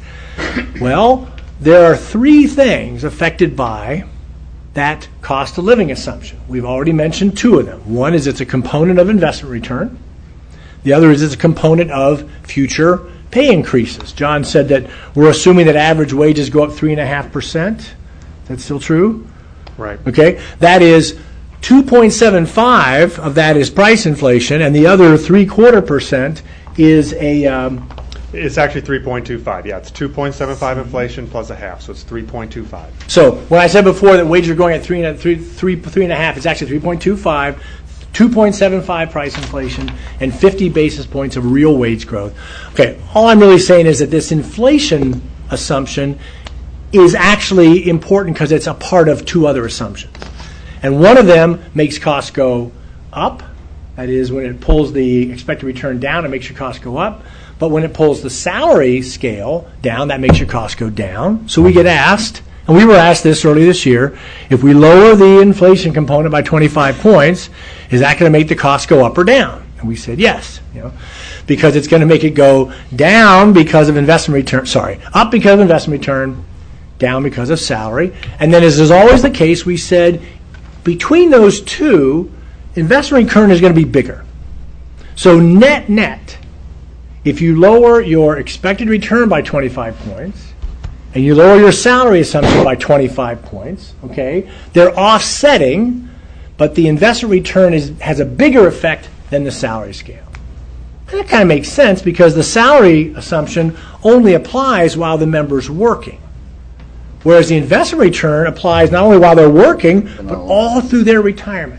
Well, there are three things affected by that cost of living assumption. We've already mentioned two of them. One is it's a component of investment return. The other is it's a component of future pay increases. John said that we're assuming that average wages go up three point five percent. Is that still true? Right. Okay, that is two point seven five of that is price inflation, and the other three quarter percent is a. Um, It's actually three point two five. Yeah, it's two point seven five inflation plus a half, so it's three point two five. so when I said before that wages are going at three and a, three, three, three and a half, it's actually three point two five, two point seven five price inflation, and fifty basis points of real wage growth. Okay, all I'm really saying is that this inflation assumption is actually important because it's a part of two other assumptions. And one of them makes costs go up. That is, when it pulls the expected return down, it makes your costs go up. But when it pulls the salary scale down, that makes your costs go down. So we get asked, and we were asked this early this year, if we lower the inflation component by twenty-five points, is that going to make the cost go up or down? And we said yes, you know, because it's going to make it go down because of investment return, sorry, up because of investment return, down because of salary. And then, as is always the case, we said between those two, investment return is going to be bigger. So net net, if you lower your expected return by twenty-five points and you lower your salary assumption by twenty-five points, okay, they're offsetting, but the investment return is, has a bigger effect than the salary scale. And that kind of makes sense because the salary assumption only applies while the member's working, whereas the investment return applies not only while they're working, but all through their retirement.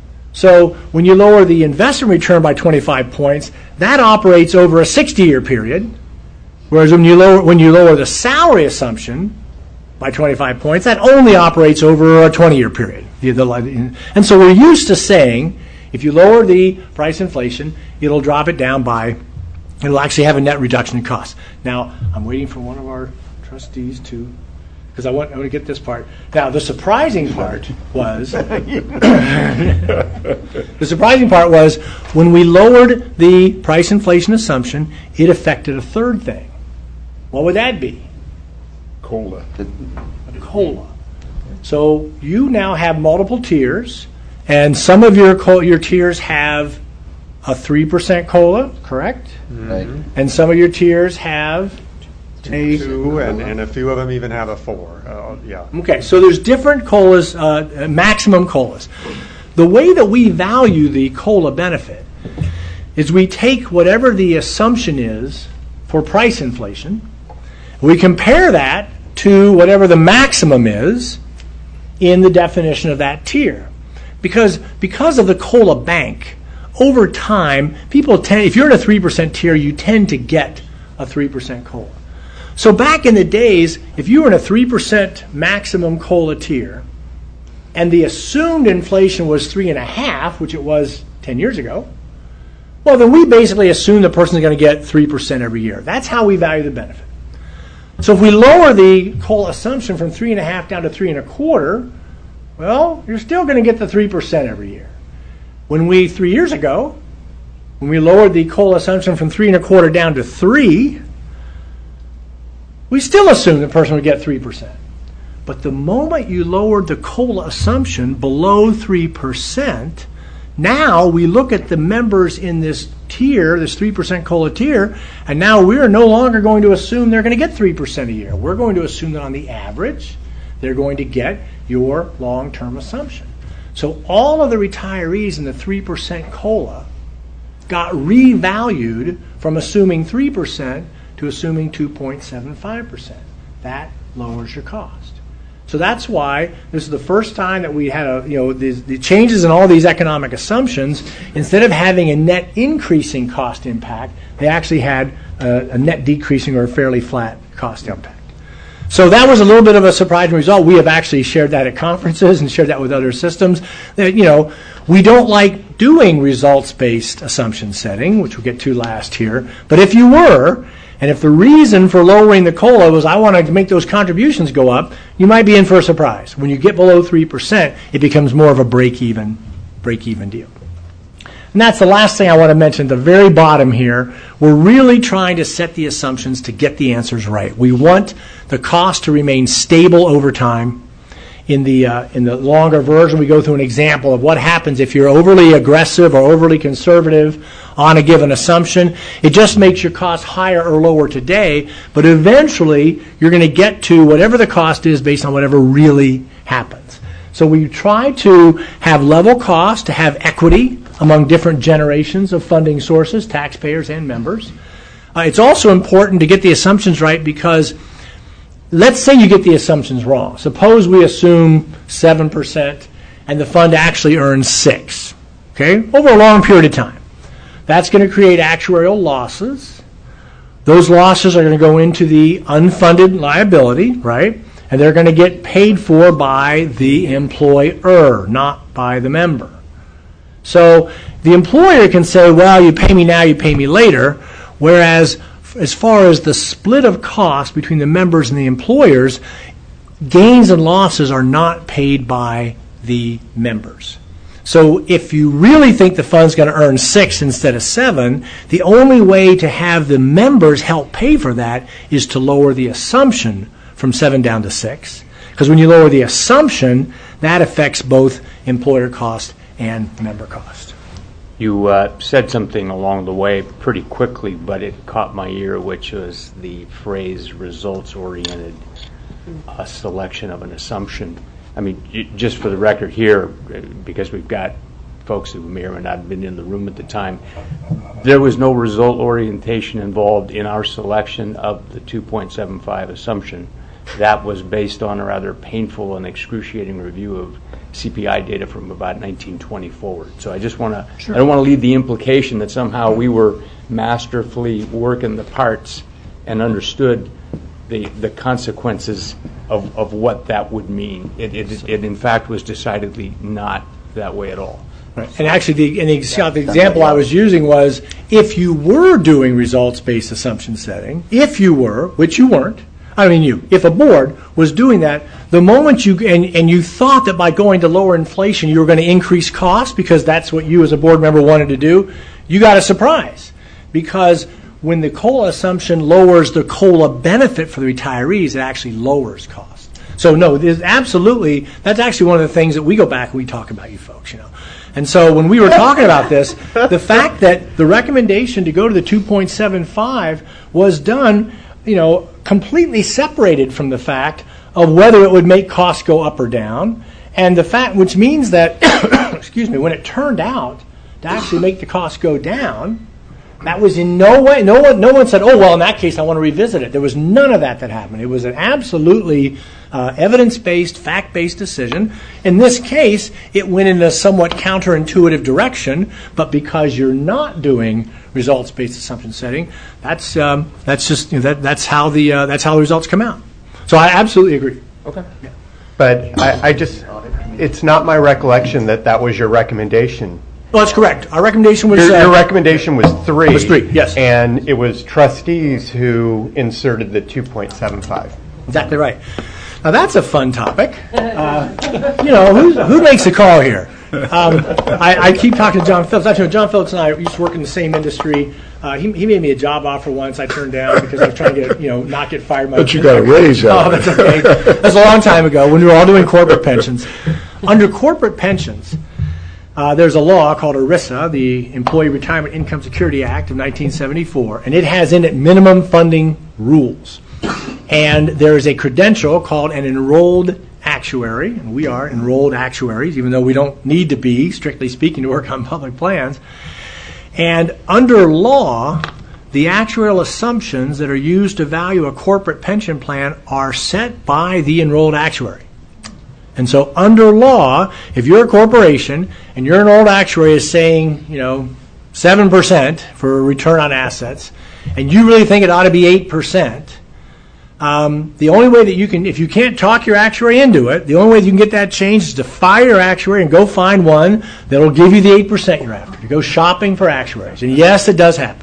So when you lower the investment return by twenty-five points, that operates over a sixty-year period, whereas when you lower when you lower the salary assumption by twenty-five points, that only operates over a twenty-year period. And so we're used to saying, if you lower the price inflation, it'll drop it down by, it'll actually have a net reduction in cost. Now, I'm waiting for one of our trustees to, because I want, I want to get this part. Now, the surprising part was, the surprising part was when we lowered the price inflation assumption, it affected a third thing. What would that be? COLA. A COLA. So you now have multiple tiers, and some of your co- your tiers have a three percent COLA, correct? Right. And some of your tiers have a Two, and, and a few of them even have a four. Uh, yeah. Okay, so there's different COLAs, uh, maximum COLAs. The way that we value the COLA benefit is we take whatever the assumption is for price inflation, we compare that to whatever the maximum is in the definition of that tier. Because, because of the COLA bank, over time, people tend, if you're in a three percent tier, you tend to get a three percent COLA. So back in the days, if you were in a three percent maximum COLA tier, and the assumed inflation was three and a half, which it was ten years ago, well, then we basically assume the person's going to get three percent every year. That's how we value the benefit. So if we lower the COLA assumption from three and a half down to three and a quarter, well, you're still going to get the three percent every year. When we, three years ago, when we lowered the COLA assumption from three and a quarter down to three, we still assumed the person would get three percent. But the moment you lowered the COLA assumption below three percent, now we look at the members in this tier, this three percent COLA tier, and now we're no longer going to assume they're going to get three percent a year. We're going to assume that on the average, they're going to get your long-term assumption. So all of the retirees in the three percent COLA got revalued from assuming three percent to assuming two point seven five percent. That lowers your cost. So that's why this is the first time that we had a, you know, the, the changes in all these economic assumptions, instead of having a net increasing cost impact, they actually had a, a net decreasing or a fairly flat cost impact. So that was a little bit of a surprising result. We have actually shared that at conferences and shared that with other systems. That, you know, we don't like doing results-based assumption setting, which we'll get to last here. But if you were, and if the reason for lowering the COLA was I wanted to make those contributions go up, you might be in for a surprise. When you get below three percent, it becomes more of a break-even, break-even deal. And that's the last thing I want to mention at the very bottom here. We're really trying to set the assumptions to get the answers right. We want the cost to remain stable over time. in the uh, in the longer version, we go through an example of what happens if you're overly aggressive or overly conservative on a given assumption. It just makes your cost higher or lower today, but eventually you're going to get to whatever the cost is based on whatever really happens. So we try to have level cost, to have equity among different generations of funding sources, taxpayers and members. Uh, it's also important to get the assumptions right because let's say you get the assumptions wrong. Suppose we assume seven percent and the fund actually earns six, okay, over a long period of time. That's going to create actuarial losses. Those losses are going to go into the unfunded liability, right? And they're going to get paid for by the employer, not by the member. So the employer can say, well, you pay me now, you pay me later, whereas as far as the split of cost between the members and the employers, gains and losses are not paid by the members. So if you really think the fund's going to earn six instead of seven, the only way to have the members help pay for that is to lower the assumption from seven down to six. Because when you lower the assumption, that affects both employer cost and member cost. You uh, said something along the way pretty quickly, but it caught my ear, which was the phrase results-oriented uh, selection of an assumption. I mean, you, just for the record here, because we've got folks who may or may not have been in the room at the time, there was no result orientation involved in our selection of the two point seven five assumption. That was based on a rather painful and excruciating review of C P I data from about nineteen twenty forward. So I just want to, sure. I don't want to leave the implication that somehow we were masterfully working the parts and understood the the consequences of, of what that would mean. It, it, it in fact was decidedly not that way at all. Right. And actually, the, and the, yeah, the example I was using was if you were doing results-based assumption setting, if you were, which you weren't, I mean you, if a board was doing that, the moment you, and, and you thought that by going to lower inflation you were going to increase costs because that's what you as a board member wanted to do, you got a surprise. Because when the COLA assumption lowers the COLA benefit for the retirees, it actually lowers costs. So no, there's absolutely, that's actually one of the things that we go back and we talk about, you folks, you know. And so when we were talking about this, the fact that the recommendation to go to the two point seven five was done, you know, completely separated from the fact of whether it would make costs go up or down, and the fact, which means that, excuse me, when it turned out to actually make the costs go down, that was in no way, no one, no one said, oh, well, in that case, I want to revisit it. There was none of that that happened. It was an absolutely uh, evidence-based, fact-based decision. In this case, it went in a somewhat counterintuitive direction, but because you're not doing results-based assumption setting, that's um, that's just you know, that that's how the uh, that's how the results come out. So I absolutely agree. Okay. Yeah. But I, I just, it's not my recollection that that was your recommendation. Well, that's correct. Our recommendation was... Your, uh, your recommendation was three. It was three, yes. And it was trustees who inserted the two point seven five. Exactly right. Now, that's a fun topic. Uh, you know, who, who makes the call here? Um, I, I keep talking to John Phillips. Actually, John Phillips and I used to work in the same industry. Uh, he, he made me a job offer once I turned down because I was trying to get, you know, not get fired. But you got a raise out Oh, that's okay. That's a long time ago when we were all doing corporate pensions. Under corporate pensions, uh, there's a law called ERISA, the Employee Retirement Income Security Act of nineteen seventy-four, and it has in it minimum funding rules. And there is a credential called an enrolled actuary, and we are enrolled actuaries, even though we don't need to be, strictly speaking, to work on public plans. And under law, the actuarial assumptions that are used to value a corporate pension plan are set by the enrolled actuary. And so under law, if you're a corporation and your enrolled actuary is saying, you know, seven percent for a return on assets, and you really think it ought to be eight percent, Um, the only way that you can, if you can't talk your actuary into it, the only way that you can get that changed is to fire your actuary and go find one that'll give you the eight percent you're after. To go shopping for actuaries. And yes, it does happen.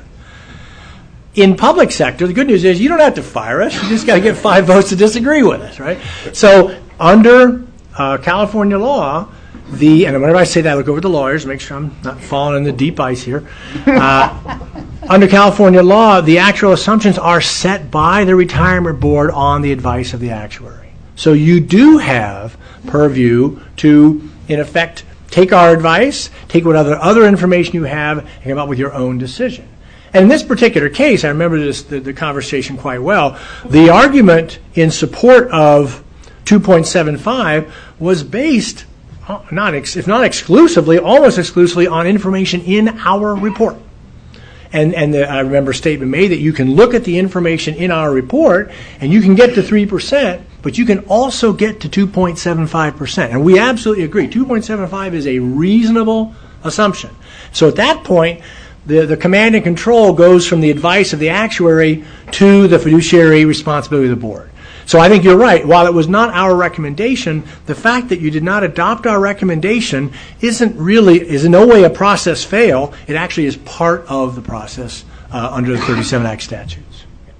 In public sector, the good news is you don't have to fire us. You just got to get five votes to disagree with us, right? So under uh, California law, the, and whenever I say that, I look over at the lawyers, make sure I'm not falling in the deep ice here. Uh, Under California law, the actual assumptions are set by the retirement board on the advice of the actuary. So you do have purview to, in effect, take our advice, take what other, other information you have, and come up with your own decision. And in this particular case, I remember this, the, the conversation quite well, the argument in support of two point seven five was based, not ex, if not exclusively, almost exclusively on information in our report. And, and the, I remember a statement made that you can look at the information in our report and you can get to three percent, but you can also get to two point seven five percent. And we absolutely agree. two point seven five is a reasonable assumption. So at that point, the, the command and control goes from the advice of the actuary to the fiduciary responsibility of the board. So I think you're right. While it was not our recommendation, the fact that you did not adopt our recommendation isn't really, is in no way a process fail. It actually is part of the process uh, under the thirty-seven Act statutes.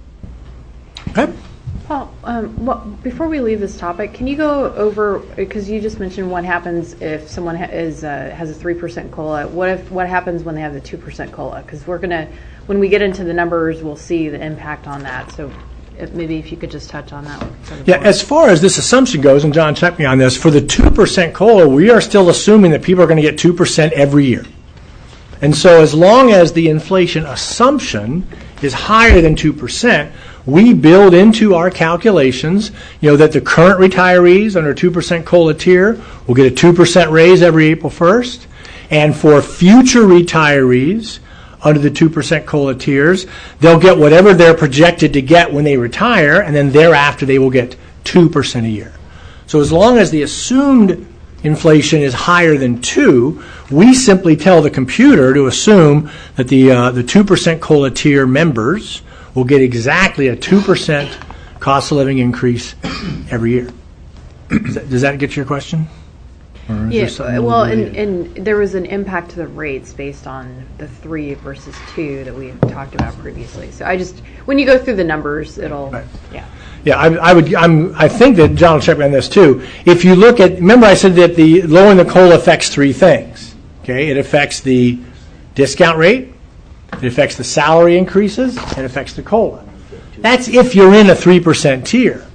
Okay? Paul, um, well, before we leave this topic, can you go over, because you just mentioned what happens if someone ha- is uh, has a three percent COLA. What if what happens when they have the two percent COLA? Because we're going to, when we get into the numbers, we'll see the impact on that. So if, maybe if you could just touch on that one. Yeah, as far as this assumption goes, and John, check me on this, for the two percent COLA, we are still assuming that people are going to get two percent every year. And so as long as the inflation assumption is higher than two percent, we build into our calculations, you know, that the current retirees under a two percent COLA tier will get a two percent raise every April first. And for future retirees under the two percent COLA tiers, they'll get whatever they're projected to get when they retire, and then thereafter they will get two percent a year. So as long as the assumed inflation is higher than two, we simply tell the computer to assume that the uh, the two percent COLA tier members will get exactly a two percent cost of living increase every year. Does that, does that get your question? Or is there Yeah, something well, related? and, and there was an impact to the rates based on the three versus two that we talked about previously. So I just, when you go through the numbers, it'll, Right. yeah. Yeah, I, I would. I'm, I think that John will check me on this too. If you look at, remember I said that the lowering the COLA affects three things. Okay, it affects the discount rate, it affects the salary increases, and it affects the COLA. That's if you're in a three percent tier.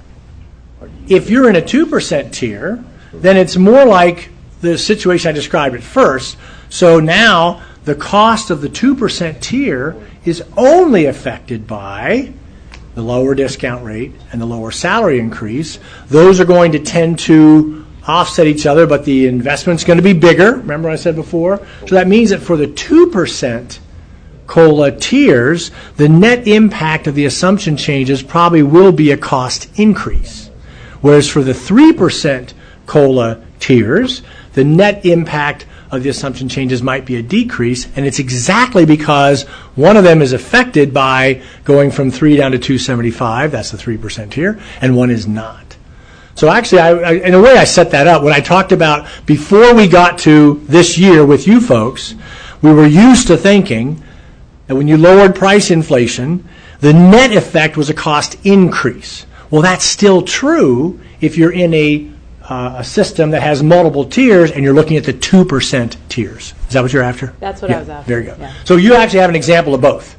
If you're in a two percent tier, then it's more like the situation I described at first. So now the cost of the two percent tier is only affected by the lower discount rate and the lower salary increase. Those are going to tend to offset each other, but the investment's going to be bigger. Remember I said before? So that means that for the two percent COLA tiers, the net impact of the assumption changes probably will be a cost increase. Whereas for the three percent COLA tiers, the net impact of the assumption changes might be a decrease, and it's exactly because one of them is affected by going from three down to two seventy-five, that's the three percent tier, and one is not. So actually, I, I, in a way, I set that up. When I talked about, before we got to this year with you folks, we were used to thinking that when you lowered price inflation, the net effect was a cost increase. Well, that's still true if you're in a Uh, a system that has multiple tiers and you're looking at the two percent tiers. Is that what you're after? That's what yeah, I was after. Very good. Yeah. So you actually have an example of both.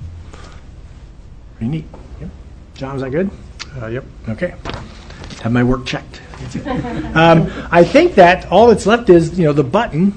Pretty neat. Yep. John, is that good? Uh, yep. Okay. Have my work checked. um, I think that all that's left is, you know, the button.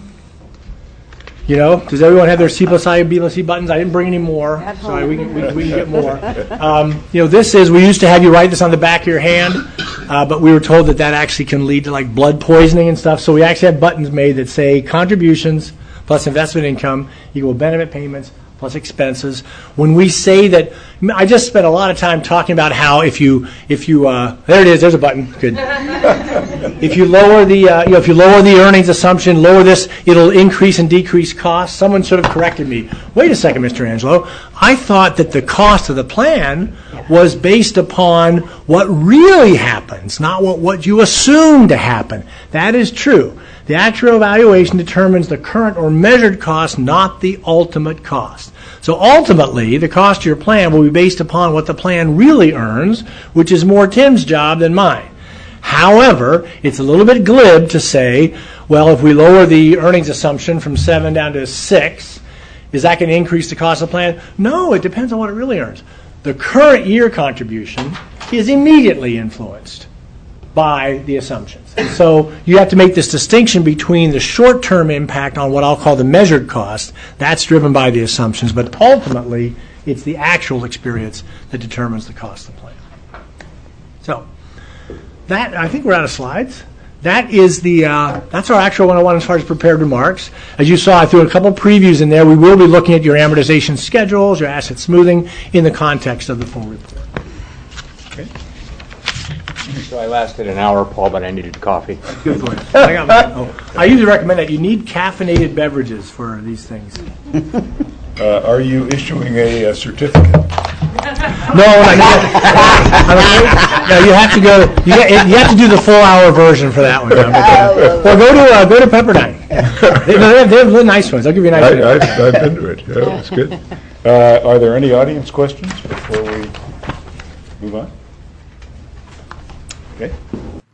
You know, does everyone have their C plus I and B plus C buttons? I didn't bring any more. At home. Sorry, we can, we, we can get more. Um, you know, this is, we used to have you write this on the back of your hand, uh, but we were told that that actually can lead to like blood poisoning and stuff. So we actually have buttons made that say contributions plus investment income equal benefit payments plus expenses. When we say that, I just spent a lot of time talking about how if you, if you, uh, there it is, there's a button, good. If you lower the, uh, you know, if you lower the earnings assumption, lower this, it'll increase and decrease costs. Someone sort of corrected me. Wait a second, Mister Angelo. I thought that the cost of the plan was based upon what really happens, not what, what you assume to happen. That is true. The actuarial evaluation determines the current or measured cost, not the ultimate cost. So ultimately, the cost of your plan will be based upon what the plan really earns, which is more Tim's job than mine. However, it's a little bit glib to say, well, if we lower the earnings assumption from seven down to six, is that going to increase the cost of the plan? No, it depends on what it really earns. The current year contribution is immediately influenced by the assumptions. And so you have to make this distinction between the short-term impact on what I'll call the measured cost. That's driven by the assumptions, but ultimately it's the actual experience that determines the cost of the plan. So that, I think we're out of slides. That is the, uh, that's our actual one oh one as far as prepared remarks. As you saw, I threw a couple previews in there. We will be looking at your amortization schedules, your asset smoothing in the context of the full report. Okay. So I lasted an hour, Paul, but I needed coffee. Good for you. I, got my, oh, I usually recommend that you need caffeinated beverages for these things. Uh, are you issuing a, a certificate? No, not yet. No, you have to go. You, get, you have to do the full hour version for that one. John, but, uh, well, go to uh, go to Pepperdine. they, no, they, have, they have really nice ones. I'll give you a nice. I, I've, I've been to it. Yeah, it's good. Uh, are there any audience questions before we move on? Okay.